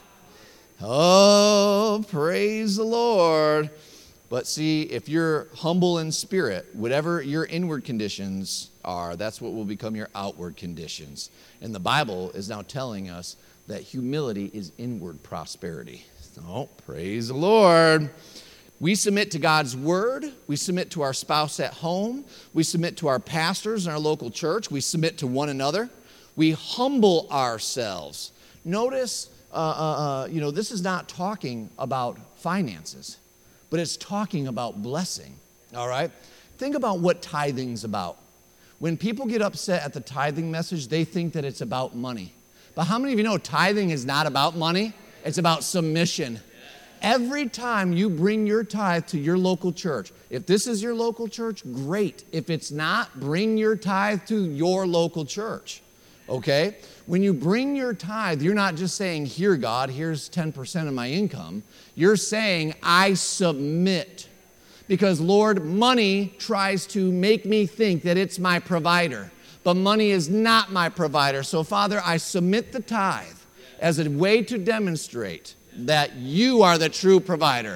Oh, praise the Lord. But see, if you're humble in spirit, whatever your inward conditions are, that's what will become your outward conditions. And the Bible is now telling us that humility is inward prosperity. Oh, praise the Lord. We submit to God's word. We submit to our spouse at home. We submit to our pastors in our local church. We submit to one another. We humble ourselves. Notice, uh, uh, uh, you know, this is not talking about finances, but it's talking about blessing, all right? Think about what tithing's about. When people get upset at the tithing message, they think that it's about money. But how many of you know tithing is not about money? It's about submission. Every time you bring your tithe to your local church, if this is your local church, great. If it's not, bring your tithe to your local church, okay? When you bring your tithe, you're not just saying, here, God, here's ten percent of my income. You're saying, I submit. Because, Lord, money tries to make me think that it's my provider. But money is not my provider. So, Father, I submit the tithe as a way to demonstrate that you are the true provider.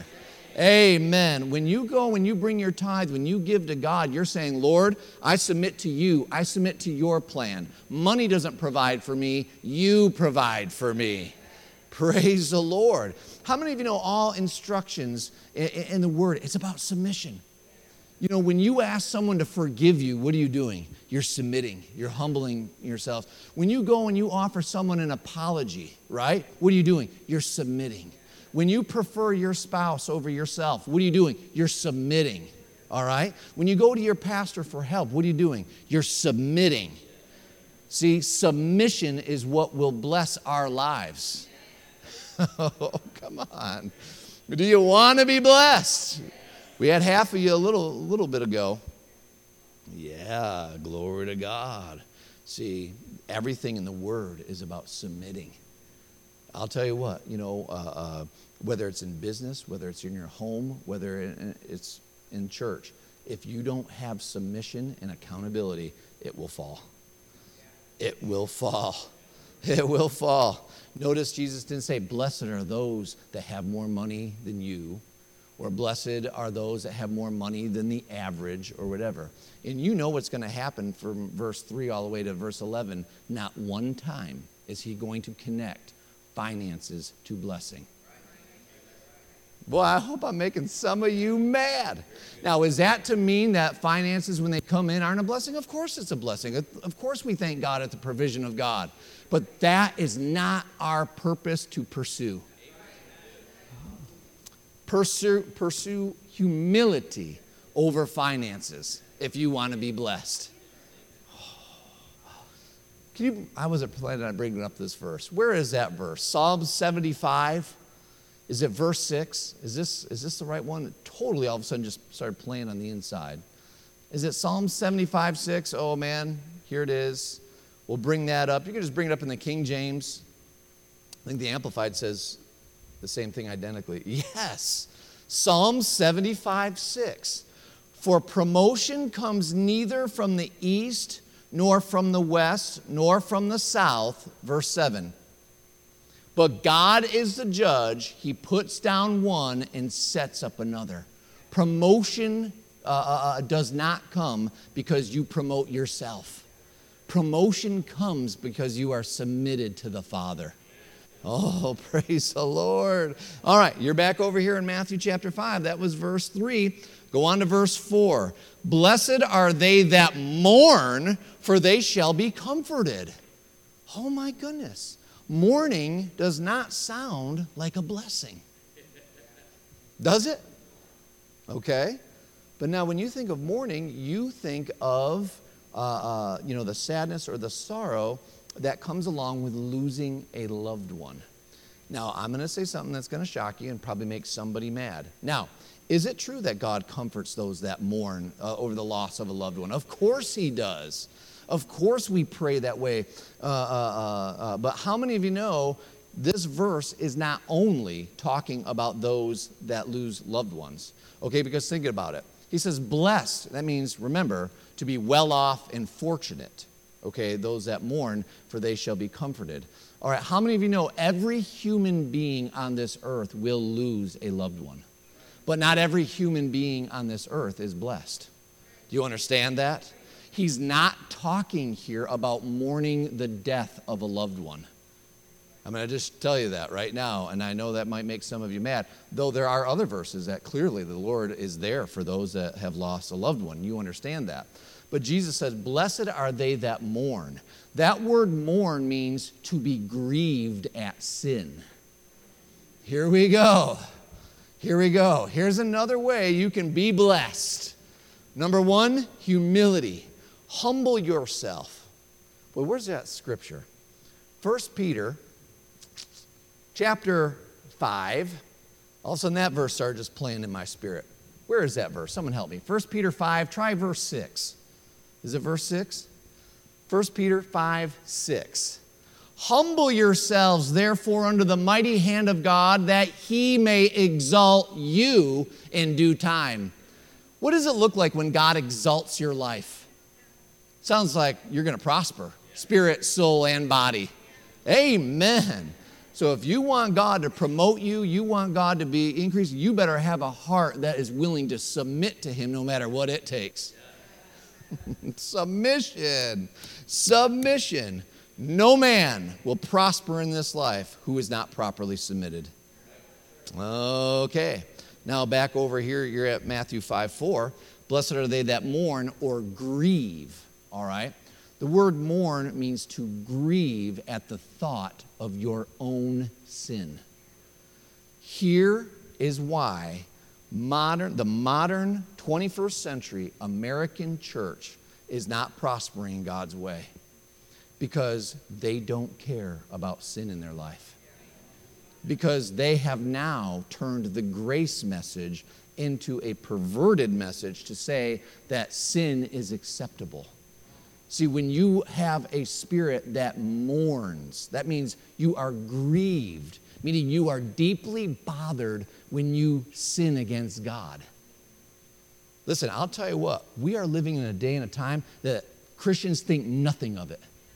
Amen. When you go, when you bring your tithe, when you give to God, you're saying, Lord, I submit to you. I submit to your plan. Money doesn't provide for me. You provide for me. Praise the Lord. How many of you know all instructions in the Word, it's about submission? You know, when you ask someone to forgive you, what are you doing? You're submitting. You're humbling yourself. When you go and you offer someone an apology, right? What are you doing? You're submitting. When you prefer your spouse over yourself, what are you doing? You're submitting, all right? When you go to your pastor for help, what are you doing? You're submitting. See, submission is what will bless our lives. Oh, come on. Do you want to be blessed? We had half of you a little, little bit ago. Yeah, glory to God. See, everything in the Word is about submitting. I'll tell you what, you know, uh, uh, whether it's in business, whether it's in your home, whether it's in church, if you don't have submission and accountability, it will fall. it will fall. It will fall. Notice Jesus didn't say, blessed are those that have more money than you, or blessed are those that have more money than the average, or whatever. And you know what's going to happen from verse three all the way to verse eleven. Not one time is he going to connect finances to blessing. Boy, I hope I'm making some of you mad. Now, is that to mean that finances, when they come in, aren't a blessing? Of course it's a blessing. Of course we thank God at the provision of God. But that is not our purpose to pursue. Pursue, pursue humility over finances if you want to be blessed. Can you, I wasn't planning on bringing up this verse. Where is that verse? Psalm seventy-five. Is it verse six? Is this, is this the right one? It totally all of a sudden just started playing on the inside. Is it Psalm seventy-five, six? Oh man, here it is. We'll bring that up. You can just bring it up in the King James. I think the Amplified says the same thing identically. Yes. Psalm seventy-five, six. For promotion comes neither from the east, nor from the west, nor from the south. Verse seven. But God is the judge. He puts down one and sets up another. Promotion uh, uh, does not come because you promote yourself. Promotion comes because you are submitted to the Father. Oh, praise the Lord. All right, you're back over here in Matthew chapter five. That was verse three. Go on to verse four. Blessed are they that mourn, for they shall be comforted. Oh, my goodness. Mourning does not sound like a blessing. Does it? Okay. But now when you think of mourning, you think of uh, uh, you know, the sadness or the sorrow that comes along with losing a loved one. Now, I'm going to say something that's going to shock you and probably make somebody mad. Now, is it true that God comforts those that mourn uh, over the loss of a loved one? Of course he does. Of course we pray that way. Uh, uh, uh, uh, but how many of you know this verse is not only talking about those that lose loved ones? Okay, because think about it. He says blessed. That means, remember, to be well off and fortunate. Okay, those that mourn, for they shall be comforted. All right, how many of you know every human being on this earth will lose a loved one? But not every human being on this earth is blessed. Do you understand that? He's not talking here about mourning the death of a loved one. I'm going to just tell you that right now, and I know that might make some of you mad, though there are other verses that clearly the Lord is there for those that have lost a loved one. You understand that. But Jesus says, blessed are they that mourn. That word mourn means to be grieved at sin. Here we go. Here we go. Here's another way you can be blessed. Number one, humility. Humble yourself. Well, where's that scripture? First Peter chapter five. All of a sudden that verse started just playing in my spirit. Where is that verse? Someone help me. First Peter five, try verse six. Is it verse six? First Peter five, six. Humble yourselves, therefore, under the mighty hand of God, that he may exalt you in due time. What does it look like when God exalts your life? Sounds like you're going to prosper, spirit, soul, and body. Amen. So if you want God to promote you, you want God to be increased, you better have a heart that is willing to submit to him no matter what it takes. Submission. Submission. No man will prosper in this life who is not properly submitted. Okay. Now back over here, you're at Matthew five, four. Blessed are they that mourn or grieve. All right? The word mourn means to grieve at the thought of your own sin. Here is why modern, the modern twenty-first century American church is not prospering God's way. Because they don't care about sin in their life. Because they have now turned the grace message into a perverted message to say that sin is acceptable. See, when you have a spirit that mourns, that means you are grieved, meaning you are deeply bothered when you sin against God. Listen, I'll tell you what, we are living in a day and a time that Christians think nothing of it.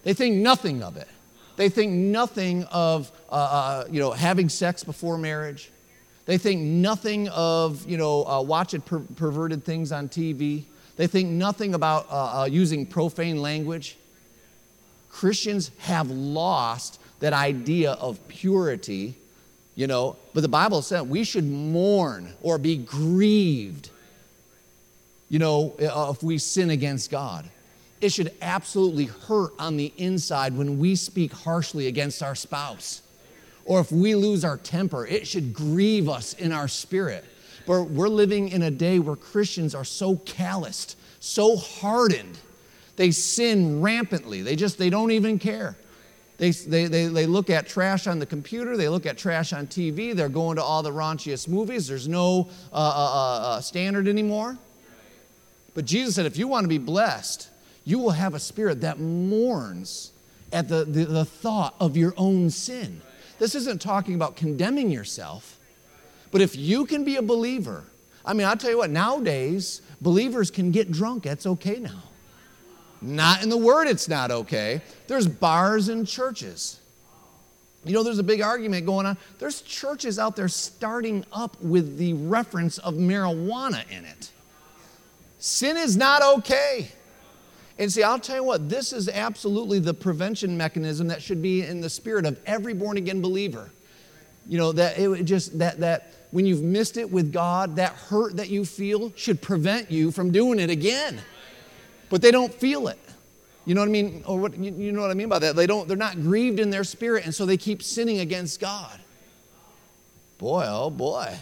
They think nothing of it. They think nothing of, uh, uh, you know, having sex before marriage. They think nothing of, you know, uh, watching per- perverted things on T V. They think nothing about uh, uh, using profane language. Christians have lost that idea of purity, you know, but the Bible said we should mourn or be grieved, you know, if we sin against God. It should absolutely hurt on the inside when we speak harshly against our spouse. Or if we lose our temper, it should grieve us in our spirit. But we're living in a day where Christians are so calloused, so hardened. They sin rampantly. They just, they don't even care. They, they, they, they look at trash on the computer. They look at trash on T V. They're going to all the raunchiest movies. There's no uh, uh, uh, standard anymore. But Jesus said, if you want to be blessed, you will have a spirit that mourns at the, the, the thought of your own sin. This isn't talking about condemning yourself. But if you can be a believer, I mean, I'll tell you what, nowadays, believers can get drunk. That's okay now. Not in the Word, it's not okay. There's bars and churches. You know, there's a big argument going on. There's churches out there starting up with the reference of marijuana in it. Sin is not okay. And see, I'll tell you what, this is absolutely the prevention mechanism that should be in the spirit of every born-again believer. You know, that it just that that when you've missed it with God, that hurt that you feel should prevent you from doing it again. But they don't feel it. You know what I mean? Or what you, you know what I mean by that? They don't, they're not grieved in their spirit, and so they keep sinning against God. Boy, oh boy.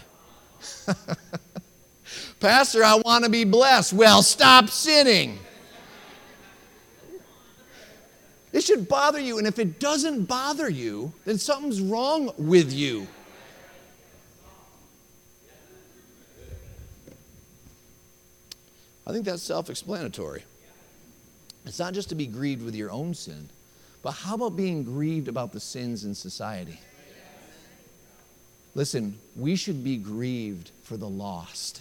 Pastor, I want to be blessed. Well, stop sinning. It should bother you, and if it doesn't bother you, then something's wrong with you. I think that's self-explanatory. It's not just to be grieved with your own sin, but how about being grieved about the sins in society? Listen, we should be grieved for the lost.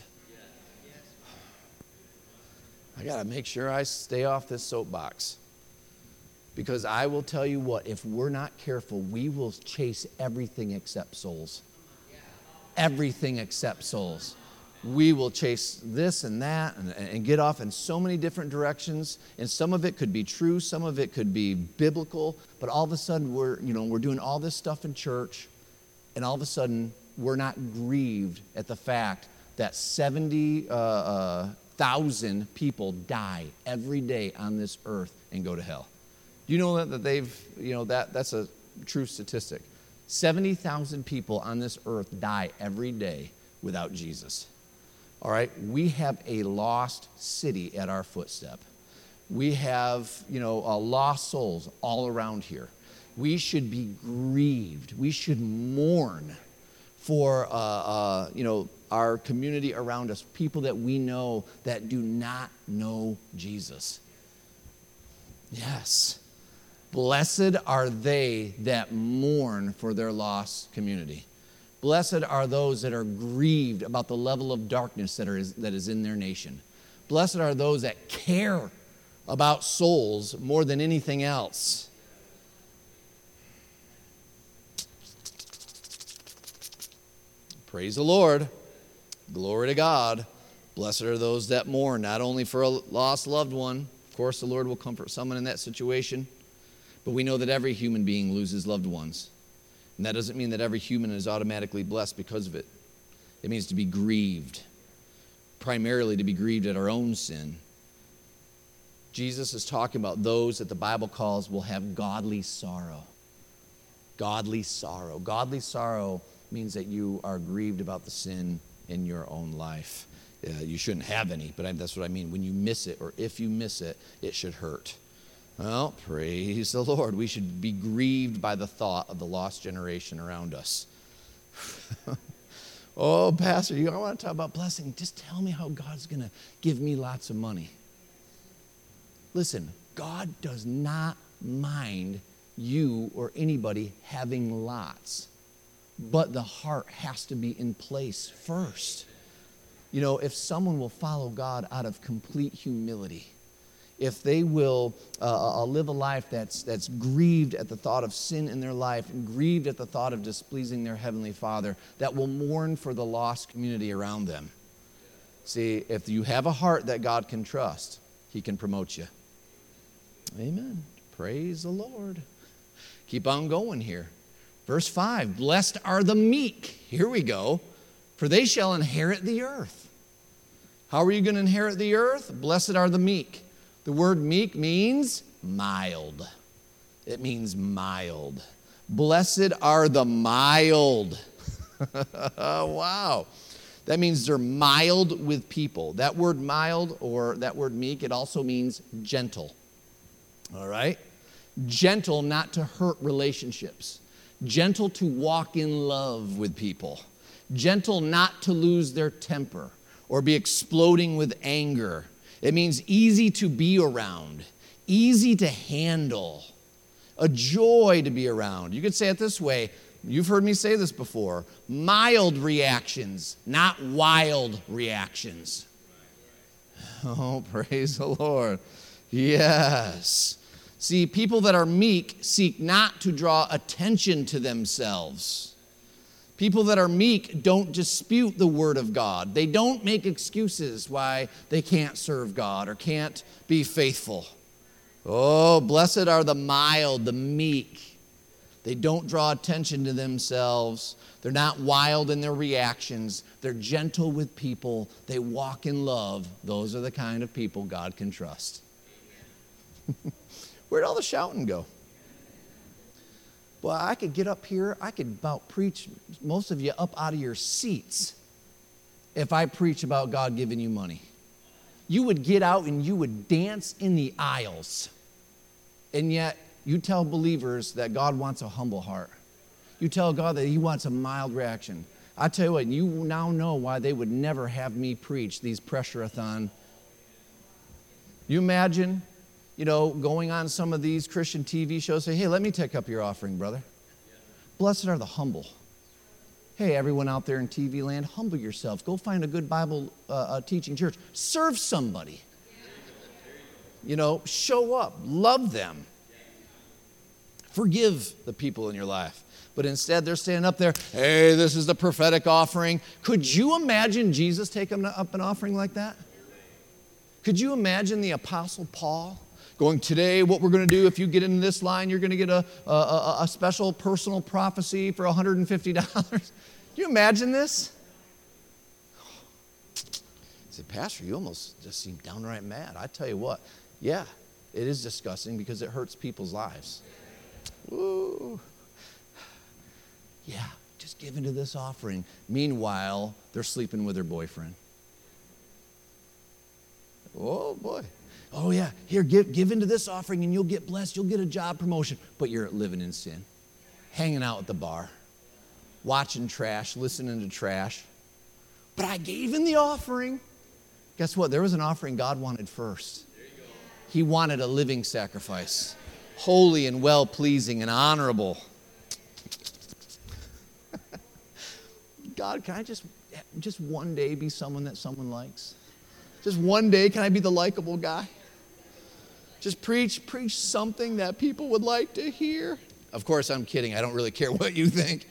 I got to make sure I stay off this soapbox. Because I will tell you what, if we're not careful, we will chase everything except souls. Everything except souls. We will chase this and that and, and get off in so many different directions. And some of it could be true, some of it could be biblical. But all of a sudden, we're, you know, we're doing all this stuff in church. And all of a sudden, we're not grieved at the fact that seventy thousand uh, uh, people die every day on this earth and go to hell. Do you know that, that they've, you know, that that's a true statistic. seventy thousand people on this earth die every day without Jesus. All right, we have a lost city at our footstep. We have, you know, uh, lost souls all around here. We should be grieved. We should mourn for, uh, uh, you know, our community around us, people that we know that do not know Jesus. Yes. Blessed are they that mourn for their lost community. Blessed are those that are grieved about the level of darkness that, are, that is in their nation. Blessed are those that care about souls more than anything else. Praise the Lord. Glory to God. Blessed are those that mourn, not only for a lost loved one. Of course, the Lord will comfort someone in that situation. But we know that every human being loses loved ones. And that doesn't mean that every human is automatically blessed because of it. It means to be grieved. Primarily to be grieved at our own sin. Jesus is talking about those that the Bible calls will have godly sorrow. Godly sorrow. Godly sorrow means that you are grieved about the sin in your own life. Uh, you shouldn't have any, but I, that's what I mean. When you miss it, or if you miss it, it should hurt. Well, praise the Lord. We should be grieved by the thought of the lost generation around us. Oh, Pastor, you want to talk about blessing? Just tell me how God's going to give me lots of money. Listen, God does not mind you or anybody having lots, but the heart has to be in place first. You know, if someone will follow God out of complete humility, if they will uh, uh, live a life that's, that's grieved at the thought of sin in their life and grieved at the thought of displeasing their Heavenly Father, that will mourn for the lost community around them. See, if you have a heart that God can trust, He can promote you. Amen. Praise the Lord. Keep on going here. Verse five, blessed are the meek. Here we go. For they shall inherit the earth. How are you going to inherit the earth? Blessed are the meek. The word meek means mild. It means mild. Blessed are the mild. Wow. That means they're mild with people. That word mild or that word meek, it also means gentle. All right? Gentle not to hurt relationships. Gentle to walk in love with people. Gentle not to lose their temper or be exploding with anger. It means easy to be around, easy to handle, a joy to be around. You could say it this way. You've heard me say this before. Mild reactions, not wild reactions. Oh, praise the Lord. Yes. See, people that are meek seek not to draw attention to themselves. People that are meek don't dispute the Word of God. They don't make excuses why they can't serve God or can't be faithful. Oh, blessed are the mild, the meek. They don't draw attention to themselves. They're not wild in their reactions. They're gentle with people. They walk in love. Those are the kind of people God can trust. Where'd all the shouting go? Well, I could get up here. I could about preach most of you up out of your seats if I preach about God giving you money. You would get out and you would dance in the aisles. And yet, you tell believers that God wants a humble heart. You tell God that He wants a mild reaction. I tell you what, you now know why they would never have me preach these pressure-a-thon. You imagine, you know, going on some of these Christian T V shows, say, hey, let me take up your offering, brother. Blessed are the humble. Hey, everyone out there in T V land, humble yourselves. Go find a good Bible uh, uh, teaching church. Serve somebody. You know, show up. Love them. Forgive the people in your life. But instead, they're standing up there, hey, this is the prophetic offering. Could you imagine Jesus taking up an offering like that? Could you imagine the Apostle Paul going, today, what we're going to do, if you get in this line, you're going to get a, a, a, a special personal prophecy for one hundred fifty dollars. Can you imagine this? I said, Pastor, you almost just seem downright mad. I tell you what, yeah, it is disgusting because it hurts people's lives. Woo. Yeah, just give into this offering. Meanwhile, they're sleeping with their boyfriend. Oh, boy. Oh, yeah, here, give, give into this offering and you'll get blessed. You'll get a job promotion. But you're living in sin, hanging out at the bar, watching trash, listening to trash. But I gave in the offering. Guess what? There was an offering God wanted first. He wanted a living sacrifice, holy and well-pleasing and honorable. God, can I just, just one day be someone that someone likes? Just one day, can I be the likable guy? Just preach, preach something that people would like to hear. Of course, I'm kidding. I don't really care what you think.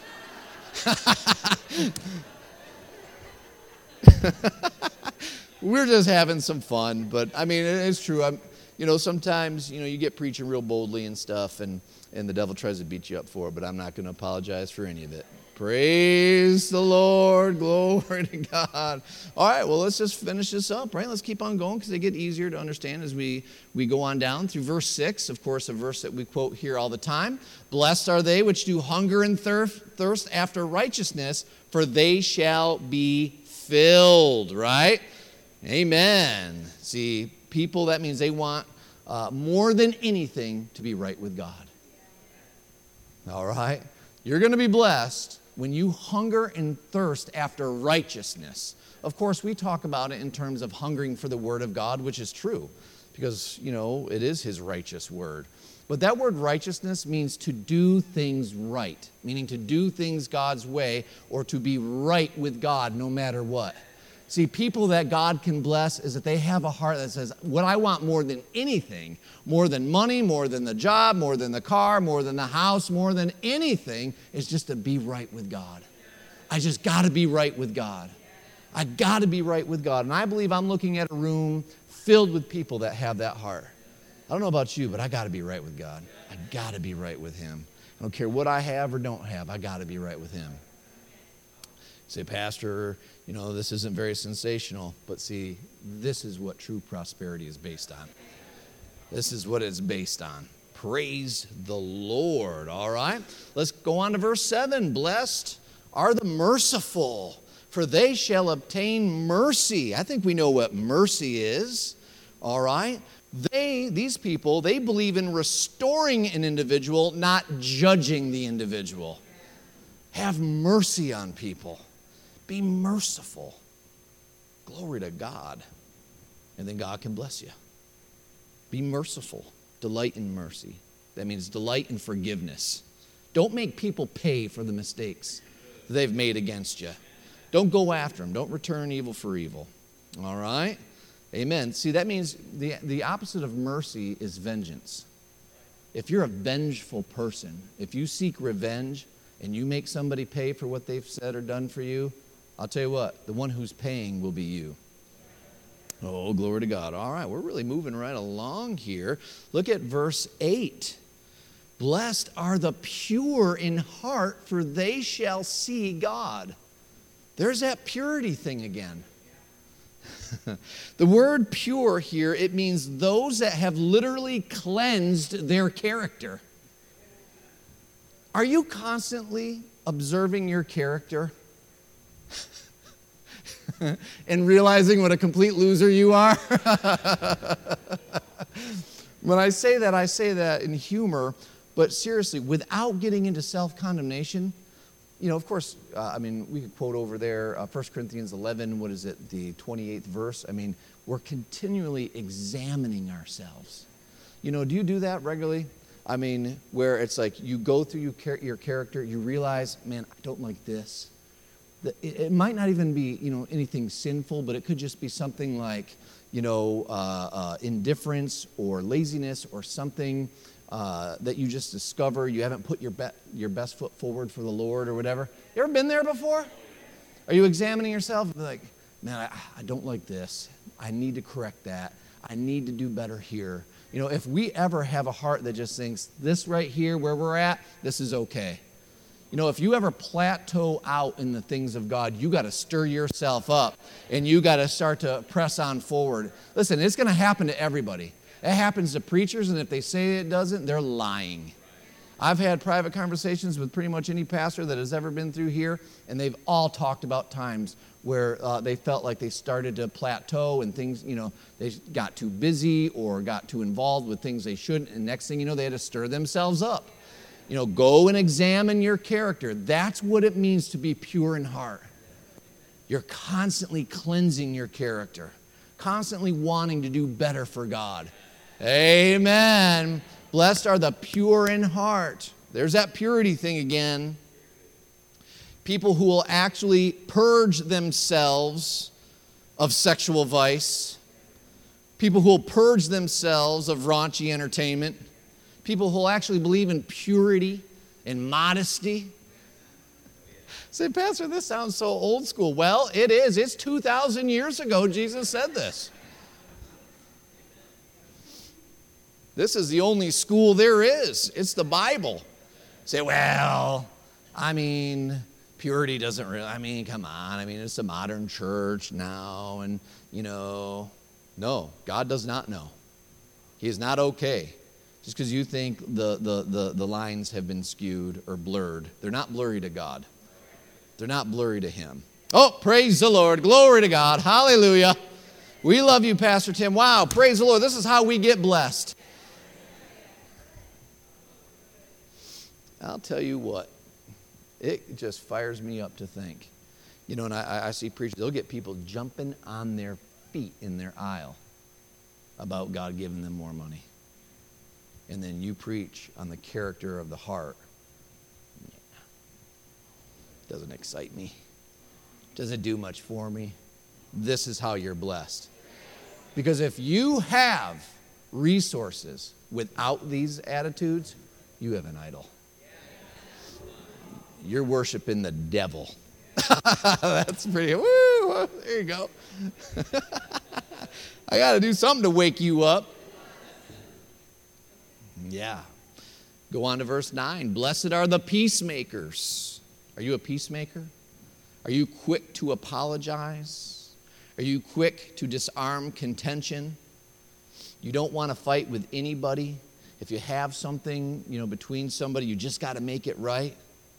We're just having some fun, but I mean, it's true. I'm, you know, sometimes, you know, you get preaching real boldly and stuff, and, and the devil tries to beat you up for it, but I'm not going to apologize for any of it. Praise the Lord. Glory to God. All right, well, let's just finish this up, right? Let's keep on going because they get easier to understand as we, we go on down through verse six, of course, a verse that we quote here all the time. Blessed are they which do hunger and thirst after righteousness, for they shall be filled, right? Amen. See, people, that means they want uh, more than anything to be right with God. All right? You're going to be blessed when you hunger and thirst after righteousness. Of course, we talk about it in terms of hungering for the Word of God, which is true, because, you know, it is His righteous Word. But that word righteousness means to do things right, meaning to do things God's way or to be right with God no matter what. See, people that God can bless is that they have a heart that says, what I want more than anything, more than money, more than the job, more than the car, more than the house, more than anything, is just to be right with God. I just got to be right with God. I got to be right with God. And I believe I'm looking at a room filled with people that have that heart. I don't know about you, but I got to be right with God. I got to be right with Him. I don't care what I have or don't have. I got to be right with Him. Say, Pastor, you know, this isn't very sensational, but see, this is what true prosperity is based on. This is what it's based on. Praise the Lord, all right? Let's go on to verse seven. Blessed are the merciful, for they shall obtain mercy. I think we know what mercy is, all right? They, these people, they believe in restoring an individual, not judging the individual. Have mercy on people. Be merciful. Glory to God. And then God can bless you. Be merciful. Delight in mercy. That means delight in forgiveness. Don't make people pay for the mistakes they've made against you. Don't go after them. Don't return evil for evil. All right? Amen. See, that means the, the opposite of mercy is vengeance. If you're a vengeful person, if you seek revenge and you make somebody pay for what they've said or done for you, I'll tell you what, the one who's paying will be you. Oh, glory to God. All right, we're really moving right along here. Look at verse eight. Blessed are the pure in heart, for they shall see God. There's that purity thing again. The word pure here, it means those that have literally cleansed their character. Are you constantly observing your character and realizing what a complete loser you are? When I say that, I say that in humor, but seriously, without getting into self-condemnation. You know, of course, uh, I mean, we could quote over there, uh, First Corinthians eleven, what is it, the twenty-eighth verse? I mean, we're continually examining ourselves. You know, do you do that regularly? I mean, where it's like you go through your, your character, you realize, man, I don't like this. The, it, it might not even be, you know, anything sinful, but it could just be something like, you know, uh, uh, indifference or laziness or something Uh, that you just discover you haven't put your, be- your best foot forward for the Lord or whatever. You ever been there before? Are you examining yourself? Like, man, I, I don't like this. I need to correct that. I need to do better here. You know, if we ever have a heart that just thinks, this right here where we're at, this is okay. You know, if you ever plateau out in the things of God, you got to stir yourself up and you got to start to press on forward. Listen, it's going to happen to everybody. It happens to preachers, and if they say it doesn't, they're lying. I've had private conversations with pretty much any pastor that has ever been through here, and they've all talked about times where uh, they felt like they started to plateau and things, you know, they got too busy or got too involved with things they shouldn't, and next thing you know, they had to stir themselves up. You know, go and examine your character. That's what it means to be pure in heart. You're constantly cleansing your character, constantly wanting to do better for God. Amen. Blessed are the pure in heart. There's that purity thing again. People who will actually purge themselves of sexual vice. People who will purge themselves of raunchy entertainment. People who will actually believe in purity and modesty. Say, Pastor, this sounds so old school. Well, it is. It's two thousand years ago Jesus said this. This is the only school there is. It's the Bible. Say, well, I mean, purity doesn't really, I mean, come on. I mean, it's a modern church now. And, you know, no, God does not know. He is not okay. Just because you think the, the, the, the lines have been skewed or blurred. They're not blurry to God. They're not blurry to Him. Oh, praise the Lord. Glory to God. Hallelujah. We love you, Pastor Tim. Wow, praise the Lord. This is how we get blessed. I'll tell you what, it just fires me up to think. You know, and I, I see preachers, they'll get people jumping on their feet in their aisle about God giving them more money. And then you preach on the character of the heart. Yeah. Doesn't excite me. Doesn't do much for me. this is how you're blessed. Because if you have resources without these attitudes, you have an idol. You're worshiping the devil. That's pretty, woo, there you go. I got to do something to wake you up. Yeah. Go on to verse nine. Blessed are the peacemakers. Are you a peacemaker? Are you quick to apologize? Are you quick to disarm contention? You don't want to fight with anybody. If you have something, you know, between somebody, you just got to make it right.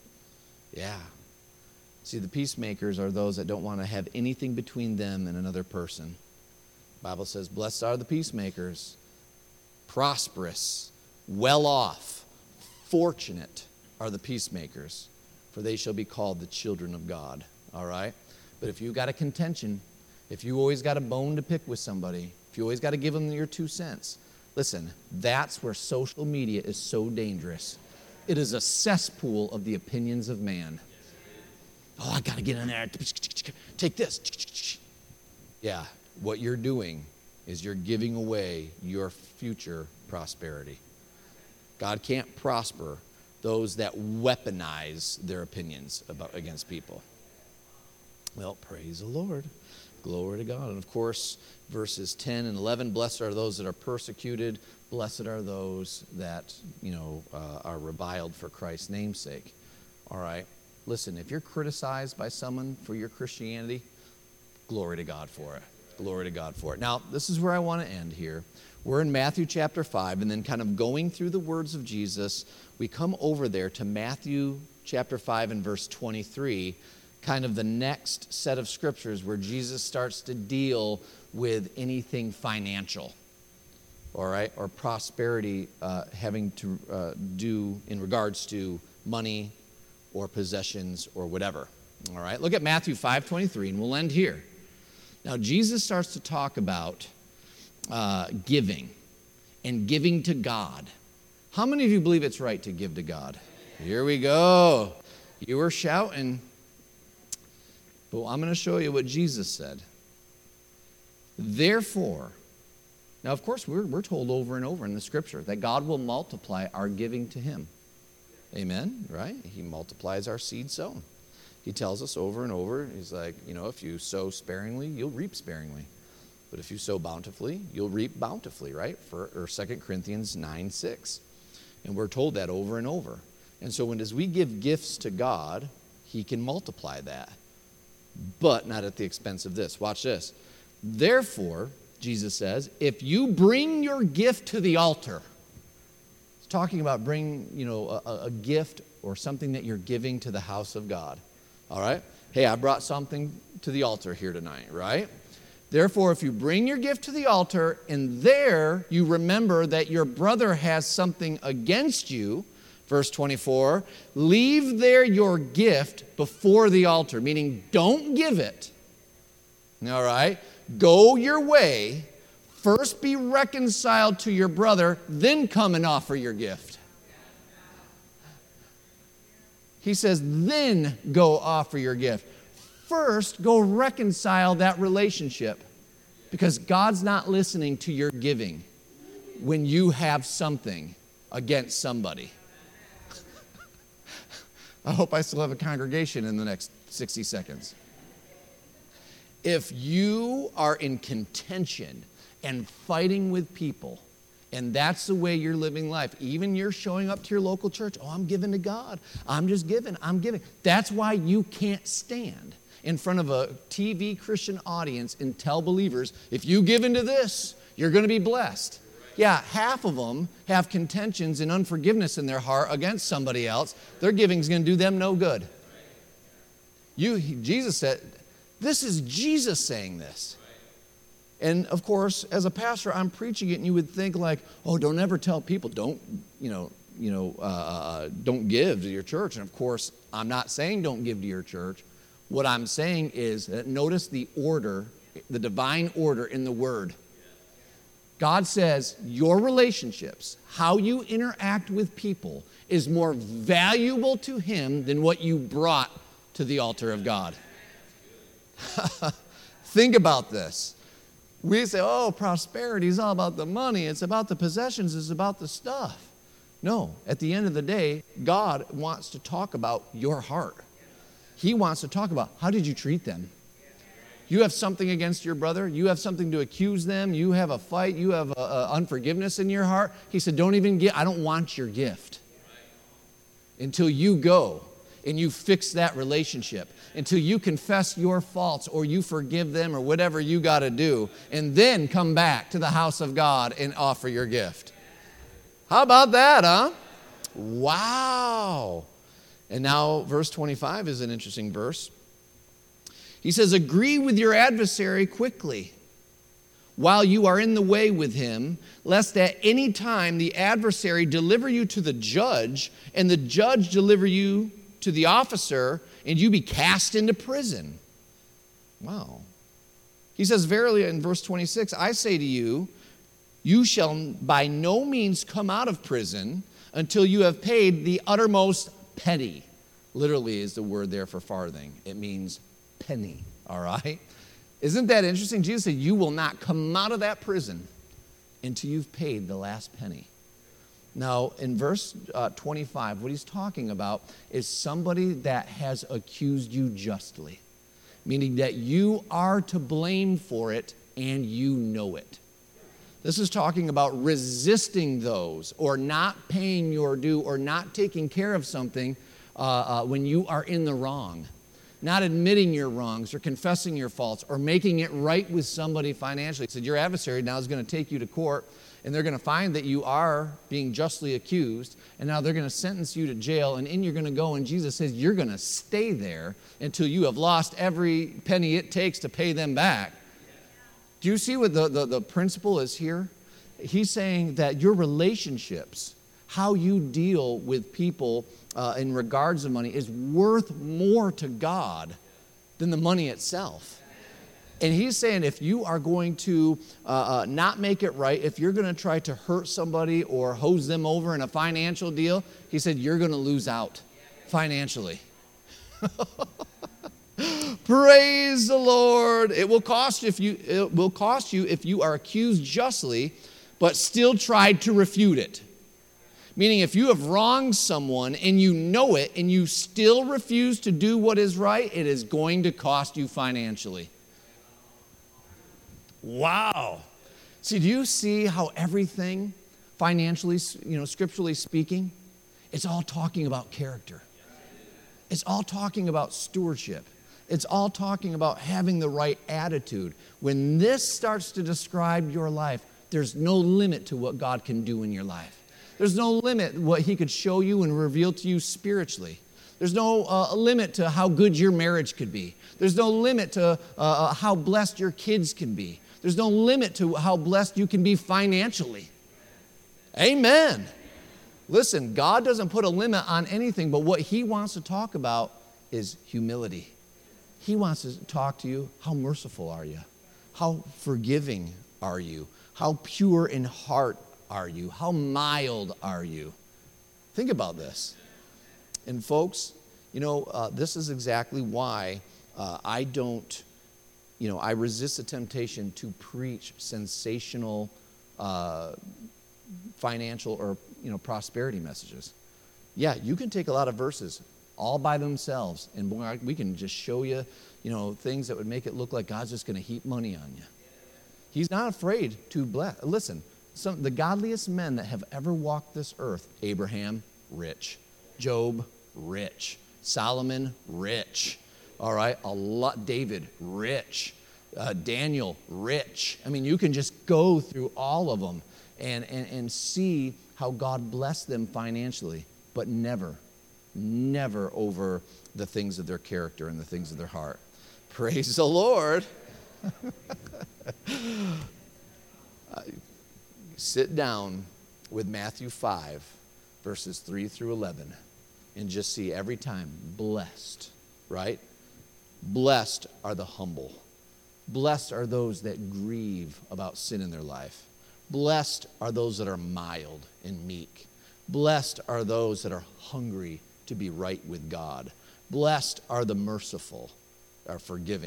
Yeah. See, the peacemakers are those that don't want to have anything between them and another person. The Bible says, blessed are the peacemakers, prosperous, well off, fortunate are the peacemakers, for they shall be called the children of God. All right? But if you've got a contention, if you always got a bone to pick with somebody, if you always got to give them your two cents, listen, that's where social media is so dangerous. It is a cesspool of the opinions of man. Oh, I got to get in there. Take this. Yeah, what you're doing is you're giving away your future prosperity. God can't prosper those that weaponize their opinions about against people. Well, praise the Lord. Glory to God. And of course, verses ten and eleven, blessed are those that are persecuted. Blessed are those that, you know, uh, are reviled for Christ's name's sake. All right. Listen, if you're criticized by someone for your Christianity, glory to God for it. Glory to God for it. Now, this is where I want to end here. We're in Matthew chapter five, and then kind of going through the words of Jesus, we come over there to Matthew chapter five and verse twenty-three, kind of the next set of scriptures where Jesus starts to deal with anything financial, all right, or prosperity uh, having to uh, do in regards to money or possessions or whatever. All right, look at Matthew five twenty-three, and we'll end here. Now, Jesus starts to talk about uh, giving and giving to God. How many of you believe it's right to give to God? Here we go. You were shouting. But I'm going to show you what Jesus said. Therefore, now of course we're, we're told over and over in the scripture that God will multiply our giving to him. Amen, right? He multiplies our seed sown. He tells us over and over, he's like, you know, if you sow sparingly, you'll reap sparingly. But if you sow bountifully, you'll reap bountifully, right? For, or Second Corinthians nine six. And we're told that over and over. And so when as we give gifts to God, he can multiply that. But not at the expense of this. Watch this. Therefore, Jesus says, if you bring your gift to the altar, it's talking about bring, you know, a, a gift or something that you're giving to the house of God. All right? Hey, I brought something to the altar here tonight, right? Therefore, if you bring your gift to the altar and there you remember that your brother has something against you, verse twenty-four, leave there your gift before the altar, meaning don't give it. All right? Go your way. First be reconciled to your brother, then come and offer your gift. He says, then go offer your gift. First, go reconcile that relationship because God's not listening to your giving when you have something against somebody. I hope I still have a congregation in the next sixty seconds. If you are in contention and fighting with people, and that's the way you're living life, even you're showing up to your local church, oh, I'm giving to God. I'm just giving. I'm giving. That's why you can't stand in front of a T V Christian audience and tell believers, if you give into this, you're going to be blessed. Yeah, half of them have contentions and unforgiveness in their heart against somebody else. Their giving is going to do them no good. You, Jesus said, this is Jesus saying this. And of course, as a pastor, I'm preaching it, and you would think like, oh, don't ever tell people, don't, you know, you know, uh, don't give to your church. And of course, I'm not saying don't give to your church. What I'm saying is that notice the order, the divine order in the Word. God says your relationships, how you interact with people, is more valuable to Him than what you brought to the altar of God. Think about this. We say, oh, prosperity is all about the money. It's about the possessions. It's about the stuff. No, at the end of the day, God wants to talk about your heart. He wants to talk about how did you treat them? You have something against your brother. You have something to accuse them. You have a fight. You have a, a unforgiveness in your heart. He said, don't even get, I don't want your gift until you go and you fix that relationship, until you confess your faults or you forgive them or whatever you got to do, and then come back to the house of God and offer your gift. How about that, huh? Wow. And now verse twenty-five is an interesting verse. He says, agree with your adversary quickly while you are in the way with him, lest at any time the adversary deliver you to the judge, and the judge deliver you to the officer, and you be cast into prison. Wow. He says, verily, in verse twenty-six, I say to you, you shall by no means come out of prison until you have paid the uttermost penny. Literally is the word there for farthing. It means penny, all right? Isn't that interesting? Jesus said, you will not come out of that prison until you've paid the last penny. Now, in verse uh, twenty-five, what he's talking about is somebody that has accused you justly, meaning that you are to blame for it and you know it. This is talking about resisting those or not paying your due or not taking care of something uh, uh, when you are in the wrong. Not admitting your wrongs or confessing your faults or making it right with somebody financially. He said your adversary now is going to take you to court, and they're going to find that you are being justly accused, and now they're going to sentence you to jail, and in you're going to go, and Jesus says you're going to stay there until you have lost every penny it takes to pay them back. Do you see what the, the, the principle is here? He's saying that your relationships, how you deal with people uh, in regards to money, is worth more to God than the money itself. And he's saying if you are going to uh, uh, not make it right, if you're going to try to hurt somebody or hose them over in a financial deal, he said you're going to lose out financially. Praise the Lord. It will cost you if you it will cost you if you are accused justly, but still tried to refute it. Meaning if you have wronged someone and you know it and you still refuse to do what is right, it is going to cost you financially. Wow. See, do you see how everything financially, you know, scripturally speaking, it's all talking about character. It's all talking about stewardship. It's all talking about having the right attitude. When this starts to describe your life, there's no limit to what God can do in your life. There's no limit what he could show you and reveal to you spiritually. There's no uh, limit to how good your marriage could be. There's no limit to uh, how blessed your kids can be. There's no limit to how blessed you can be financially. Amen. Listen, God doesn't put a limit on anything, but what he wants to talk about is humility. He wants to talk to you, how merciful are you? How forgiving are you? How pure in heart are you? How mild are you? Think about this. And folks, you know, uh, this is exactly why uh, I don't, you know, I resist the temptation to preach sensational uh, financial or, you know, prosperity messages. Yeah, you can take a lot of verses all by themselves, and boy, we can just show you, you know, things that would make it look like God's just going to heap money on you. He's not afraid to bless. Listen, some the godliest men that have ever walked this earth: Abraham, rich; Job, rich; Solomon, rich. All right, a lot. David, rich; uh, Daniel, rich. I mean, you can just go through all of them and, and and see how God blessed them financially, but never, never over the things of their character and the things of their heart. Praise the Lord. uh, sit down with Matthew five, verses three through eleven, and just see every time, blessed, right? Blessed are the humble. Blessed are those that grieve about sin in their life. Blessed are those that are mild and meek. Blessed are those that are hungry to be right with God. Blessed are the merciful, are forgiving.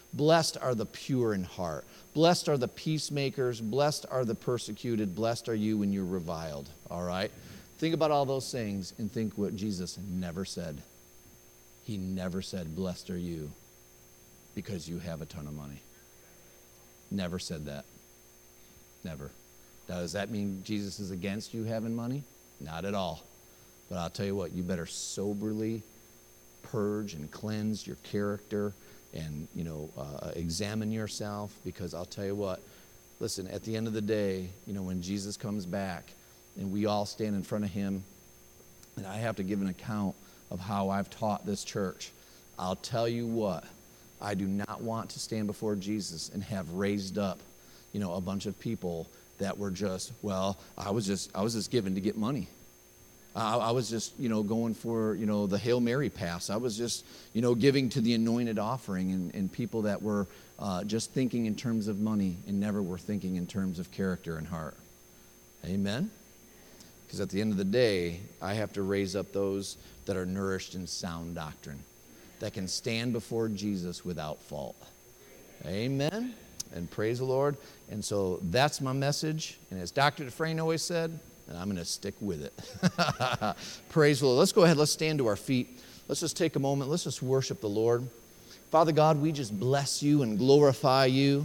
Blessed are the pure in heart. Blessed are the peacemakers. Blessed are the persecuted. Blessed are you when you're reviled. All right? Think about all those things and think what Jesus never said. He never said, blessed are you because you have a ton of money. Never said that. Never. Now, does that mean Jesus is against you having money? Not at all. But I'll tell you what, you better soberly purge and cleanse your character and, you know, uh, examine yourself, because I'll tell you what, listen, at the end of the day, you know, when Jesus comes back and we all stand in front of him and I have to give an account of how I've taught this church, I'll tell you what, I do not want to stand before Jesus and have raised up, you know, a bunch of people that were just, well, I was just, I was just given to get money. I, I was just, you know, going for, you know, the Hail Mary pass. I was just, you know, giving to the anointed offering, and, and people that were uh, just thinking in terms of money and never were thinking in terms of character and heart. Amen? Because at the end of the day, I have to raise up those that are nourished in sound doctrine, that can stand before Jesus without fault. Amen? And praise the Lord. And so that's my message. And as Doctor Dufresne always said, and I'm going to stick with it. Praise the Lord. Let's go ahead. Let's stand to our feet. Let's just take a moment. Let's just worship the Lord. Father God, we just bless you and glorify you.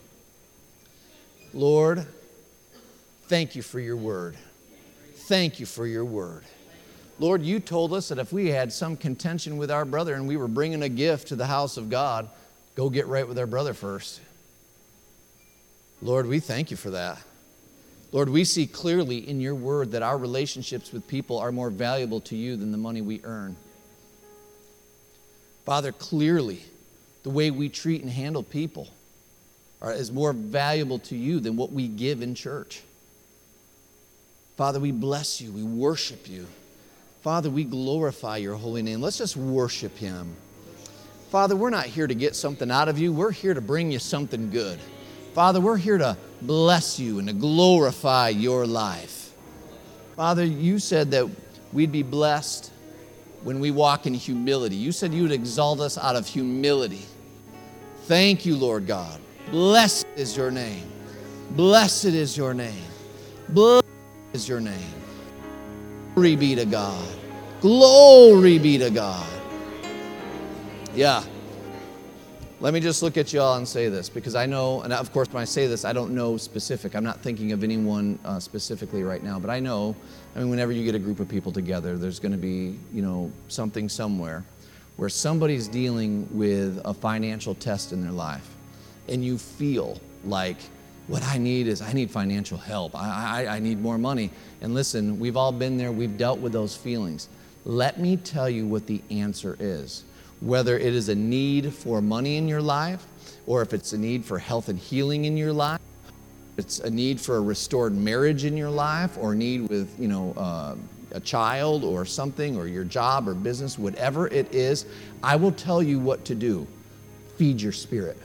Lord, thank you for your word. Thank you for your word. Lord, you told us that if we had some contention with our brother and we were bringing a gift to the house of God, go get right with our brother first. Lord, we thank you for that. Lord, we see clearly in your word that our relationships with people are more valuable to you than the money we earn. Father, clearly the way we treat and handle people are, is more valuable to you than what we give in church. Father, we bless you. We worship you. Father, we glorify your holy name. Let's just worship him. Father, we're not here to get something out of you. We're here to bring you something good. Father, we're here to bless you and to glorify your life. Father, you said that we'd be blessed when we walk in humility. You said you would exalt us out of humility. Thank you, Lord God. Blessed is your name. Blessed is your name. Blessed is your name. Glory be to God. Glory be to God. Yeah. Let me just look at you all and say this, because I know, and of course when I say this, I don't know specific. I'm not thinking of anyone uh, specifically right now, but I know, I mean, whenever you get a group of people together, there's going to be, you know, something somewhere where somebody's dealing with a financial test in their life, and you feel like, what I need is I need financial help. I, I, I need more money. And listen, we've all been there. We've dealt with those feelings. Let me tell you what the answer is. Whether it is a need for money in your life, or if it's a need for health and healing in your life, it's a need for a restored marriage in your life, or a need with, you know, uh, a child or something, or your job or business, whatever it is, I will tell you what to do. Feed your spirit.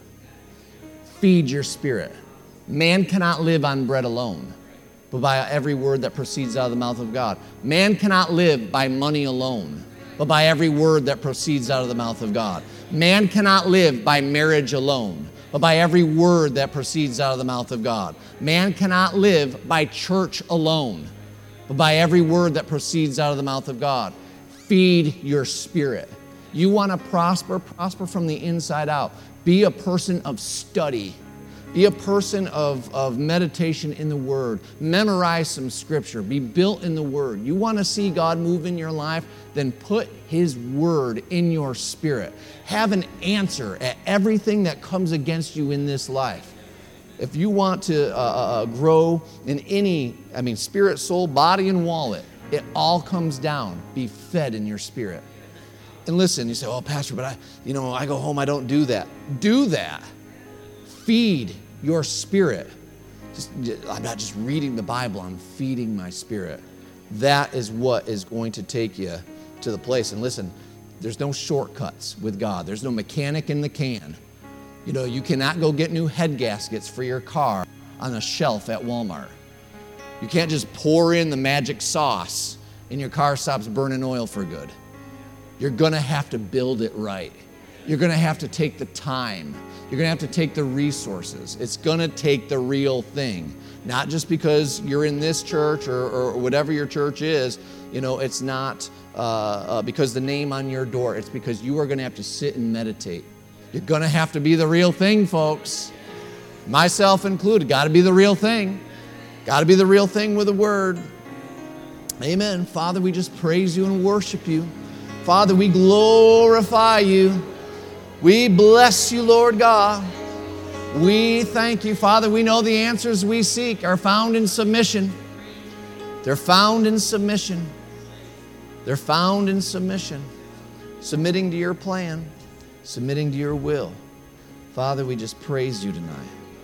Feed your spirit. Man cannot live on bread alone, but by every word that proceeds out of the mouth of God. Man cannot live by money alone, but by every word that proceeds out of the mouth of God. Man cannot live by marriage alone, but by every word that proceeds out of the mouth of God. Man cannot live by church alone, but by every word that proceeds out of the mouth of God. Feed your spirit. You want to prosper, prosper from the inside out. Be a person of study. Be a person of, of meditation in the Word. Memorize some Scripture. Be built in the Word. You want to see God move in your life? Then put His Word in your spirit. Have an answer at everything that comes against you in this life. If you want to uh, uh, grow in any, I mean, spirit, soul, body, and wallet, it all comes down. Be fed in your spirit. And listen, you say, oh, Pastor, but I, you know, I go home, I don't do that. Do that. Feed your spirit. Just, I'm not just reading the Bible, I'm feeding my spirit. That is what is going to take you to the place. And listen, there's no shortcuts with God. There's no mechanic in the can. You know, you cannot go get new head gaskets for your car on a shelf at Walmart. You can't just pour in the magic sauce and your car stops burning oil for good. You're going to have to build it right. You're going to have to take the time. You're going to have to take the resources. It's going to take the real thing. Not just because you're in this church or, or whatever your church is. You know, it's not uh, uh, because the name on your door. It's because you are going to have to sit and meditate. You're going to have to be the real thing, folks. Myself included. Got to be the real thing. Got to be the real thing with the Word. Amen. Father, we just praise you and worship you. Father, we glorify you. We bless you, Lord God. We thank you, Father. We know the answers we seek are found in submission. They're found in submission. They're found in submission. Submitting to your plan. Submitting to your will. Father, we just praise you tonight.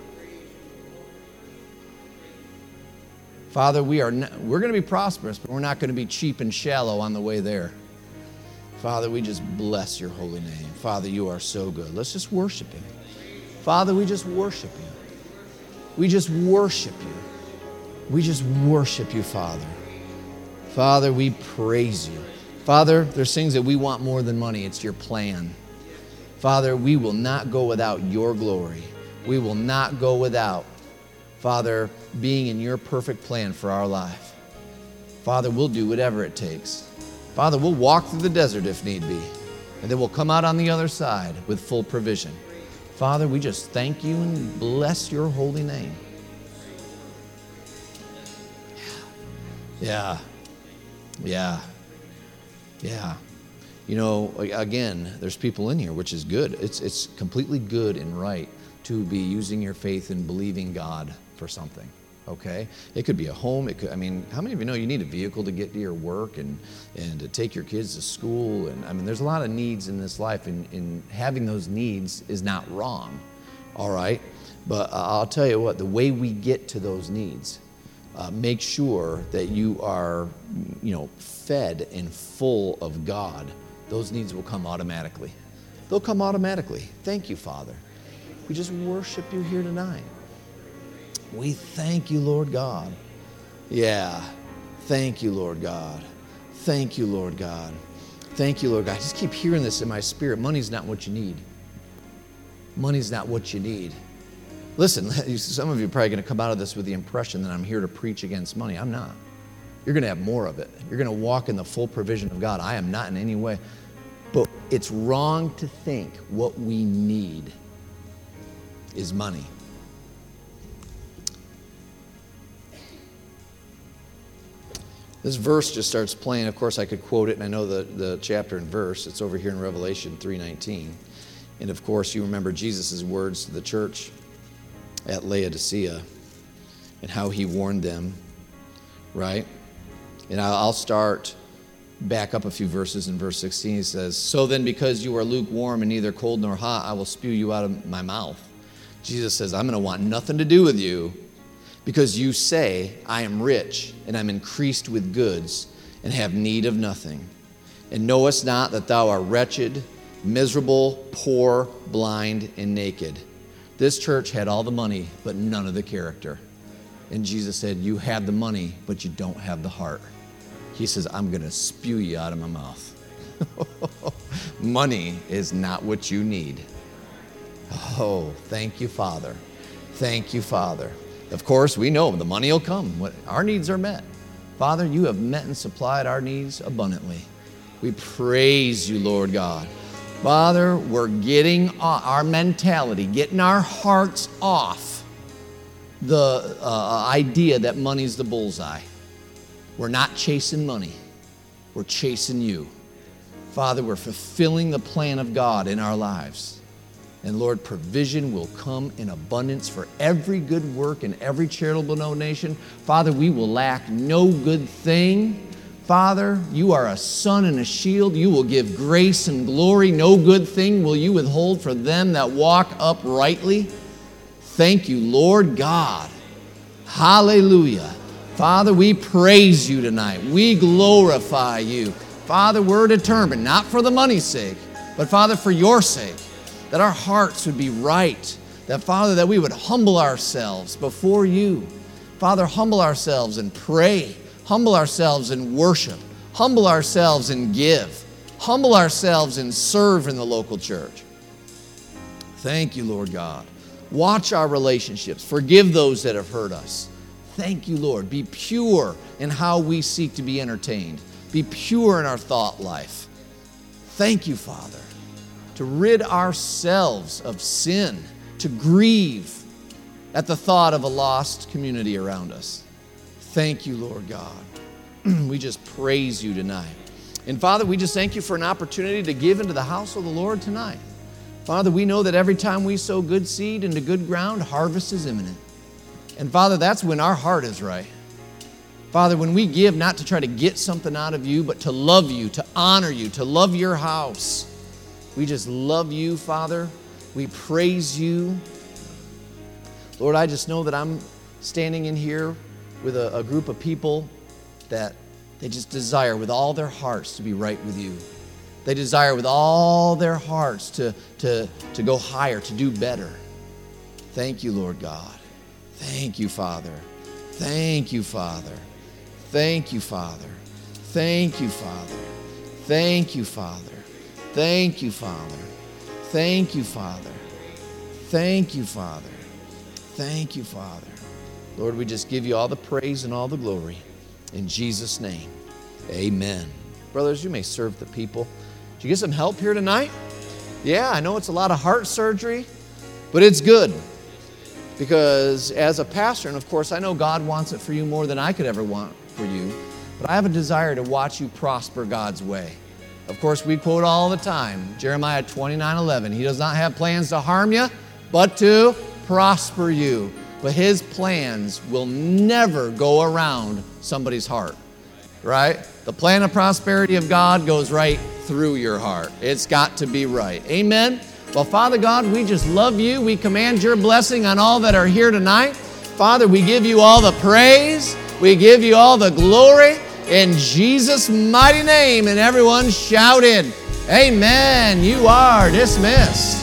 Father, we are not, we're going to be prosperous, but we're not going to be cheap and shallow on the way there. Father, we just bless your holy name. Father, you are so good. Let's just worship him. Father, we just worship you. We just worship you. We just worship you, Father. Father, we praise you. Father, there's things that we want more than money. It's your plan. Father, we will not go without your glory. We will not go without, Father, being in your perfect plan for our life. Father, we'll do whatever it takes. Father, we'll walk through the desert if need be, and then we'll come out on the other side with full provision. Father, we just thank you and bless your holy name. Yeah, yeah, yeah. You know, again, there's people in here, which is good. It's, it's completely good and right to be using your faith and believing God for something. Okay, it could be a home. It could. I mean, how many of you know you need a vehicle to get to your work and and to take your kids to school? And I mean, there's a lot of needs in this life, and, and having those needs is not wrong. All right, but I'll tell you what: the way we get to those needs, uh, make sure that you are, you know, fed and full of God. Those needs will come automatically. They'll come automatically. Thank you, Father. We just worship you here tonight. We thank you, Lord God. Yeah. Thank you, Lord God. Thank you, Lord God. Thank you, Lord God. I just keep hearing this in my spirit. Money's not what you need. Money's not what you need. Listen, some of you are probably going to come out of this with the impression that I'm here to preach against money. I'm not. You're going to have more of it. You're going to walk in the full provision of God. I am not in any way. But it's wrong to think what we need is money. This verse just starts playing. Of course, I could quote it, and I know the, the chapter and verse. It's over here in Revelation three nineteen. And of course, you remember Jesus' words to the church at Laodicea and how he warned them, right? And I'll start back up a few verses in verse sixteen. He says, "So then, because you are lukewarm and neither cold nor hot, I will spew you out of my mouth." Jesus says, I'm going to want nothing to do with you, because you say, I am rich, and I'm increased with goods, and have need of nothing. And knowest not that thou art wretched, miserable, poor, blind, and naked. This church had all the money, but none of the character. And Jesus said, you have the money, but you don't have the heart. He says, I'm going to spew you out of my mouth. Money is not what you need. Oh, thank you, Father. Thank you, Father. Of course, we know the money will come. Our needs are met. Father, you have met and supplied our needs abundantly. We praise you, Lord God. Father, we're getting our mentality, getting our hearts off the uh, idea that money's the bullseye. We're not chasing money. We're chasing you. Father, we're fulfilling the plan of God in our lives. And Lord, provision will come in abundance for every good work and every charitable donation. Father, we will lack no good thing. Father, you are a sun and a shield. You will give grace and glory. No good thing will you withhold for them that walk uprightly. Thank you, Lord God. Hallelujah. Father, we praise you tonight. We glorify you. Father, we're determined, not for the money's sake, but Father, for your sake, that our hearts would be right. That, Father, that we would humble ourselves before you. Father, humble ourselves and pray. Humble ourselves and worship. Humble ourselves and give. Humble ourselves and serve in the local church. Thank you, Lord God. Watch our relationships. Forgive those that have hurt us. Thank you, Lord. Be pure in how we seek to be entertained. Be pure in our thought life. Thank you, Father, to rid ourselves of sin, to grieve at the thought of a lost community around us. Thank you, Lord God. We just praise you tonight. And Father, we just thank you for an opportunity to give into the house of the Lord tonight. Father, we know that every time we sow good seed into good ground, harvest is imminent. And Father, that's when our heart is right. Father, when we give not to try to get something out of you, but to love you, to honor you, to love your house. We just love you, Father. We praise you. Lord, I just know that I'm standing in here with a, a group of people that they just desire with all their hearts to be right with you. They desire with all their hearts to, to, to go higher, to do better. Thank you, Lord God. Thank you, Father. Thank you, Father. Thank you, Father. Thank you, Father. Thank you, Father. Thank you, Father. Thank you, Father. Thank you, Father. Thank you, Father. Lord, we just give you all the praise and all the glory. In Jesus' name, amen. Brothers, you may serve the people. Did you get some help here tonight? Yeah, I know it's a lot of heart surgery, but it's good. Because as a pastor, and of course I know God wants it for you more than I could ever want for you, but I have a desire to watch you prosper God's way. Of course, we quote all the time, Jeremiah twenty-nine eleven. He does not have plans to harm you, but to prosper you. But his plans will never go around somebody's heart, right? The plan of prosperity of God goes right through your heart. It's got to be right. Amen? Well, Father God, we just love you. We command your blessing on all that are here tonight. Father, we give you all the praise. We give you all the glory in Jesus' mighty name. And everyone shouted, amen. You are dismissed.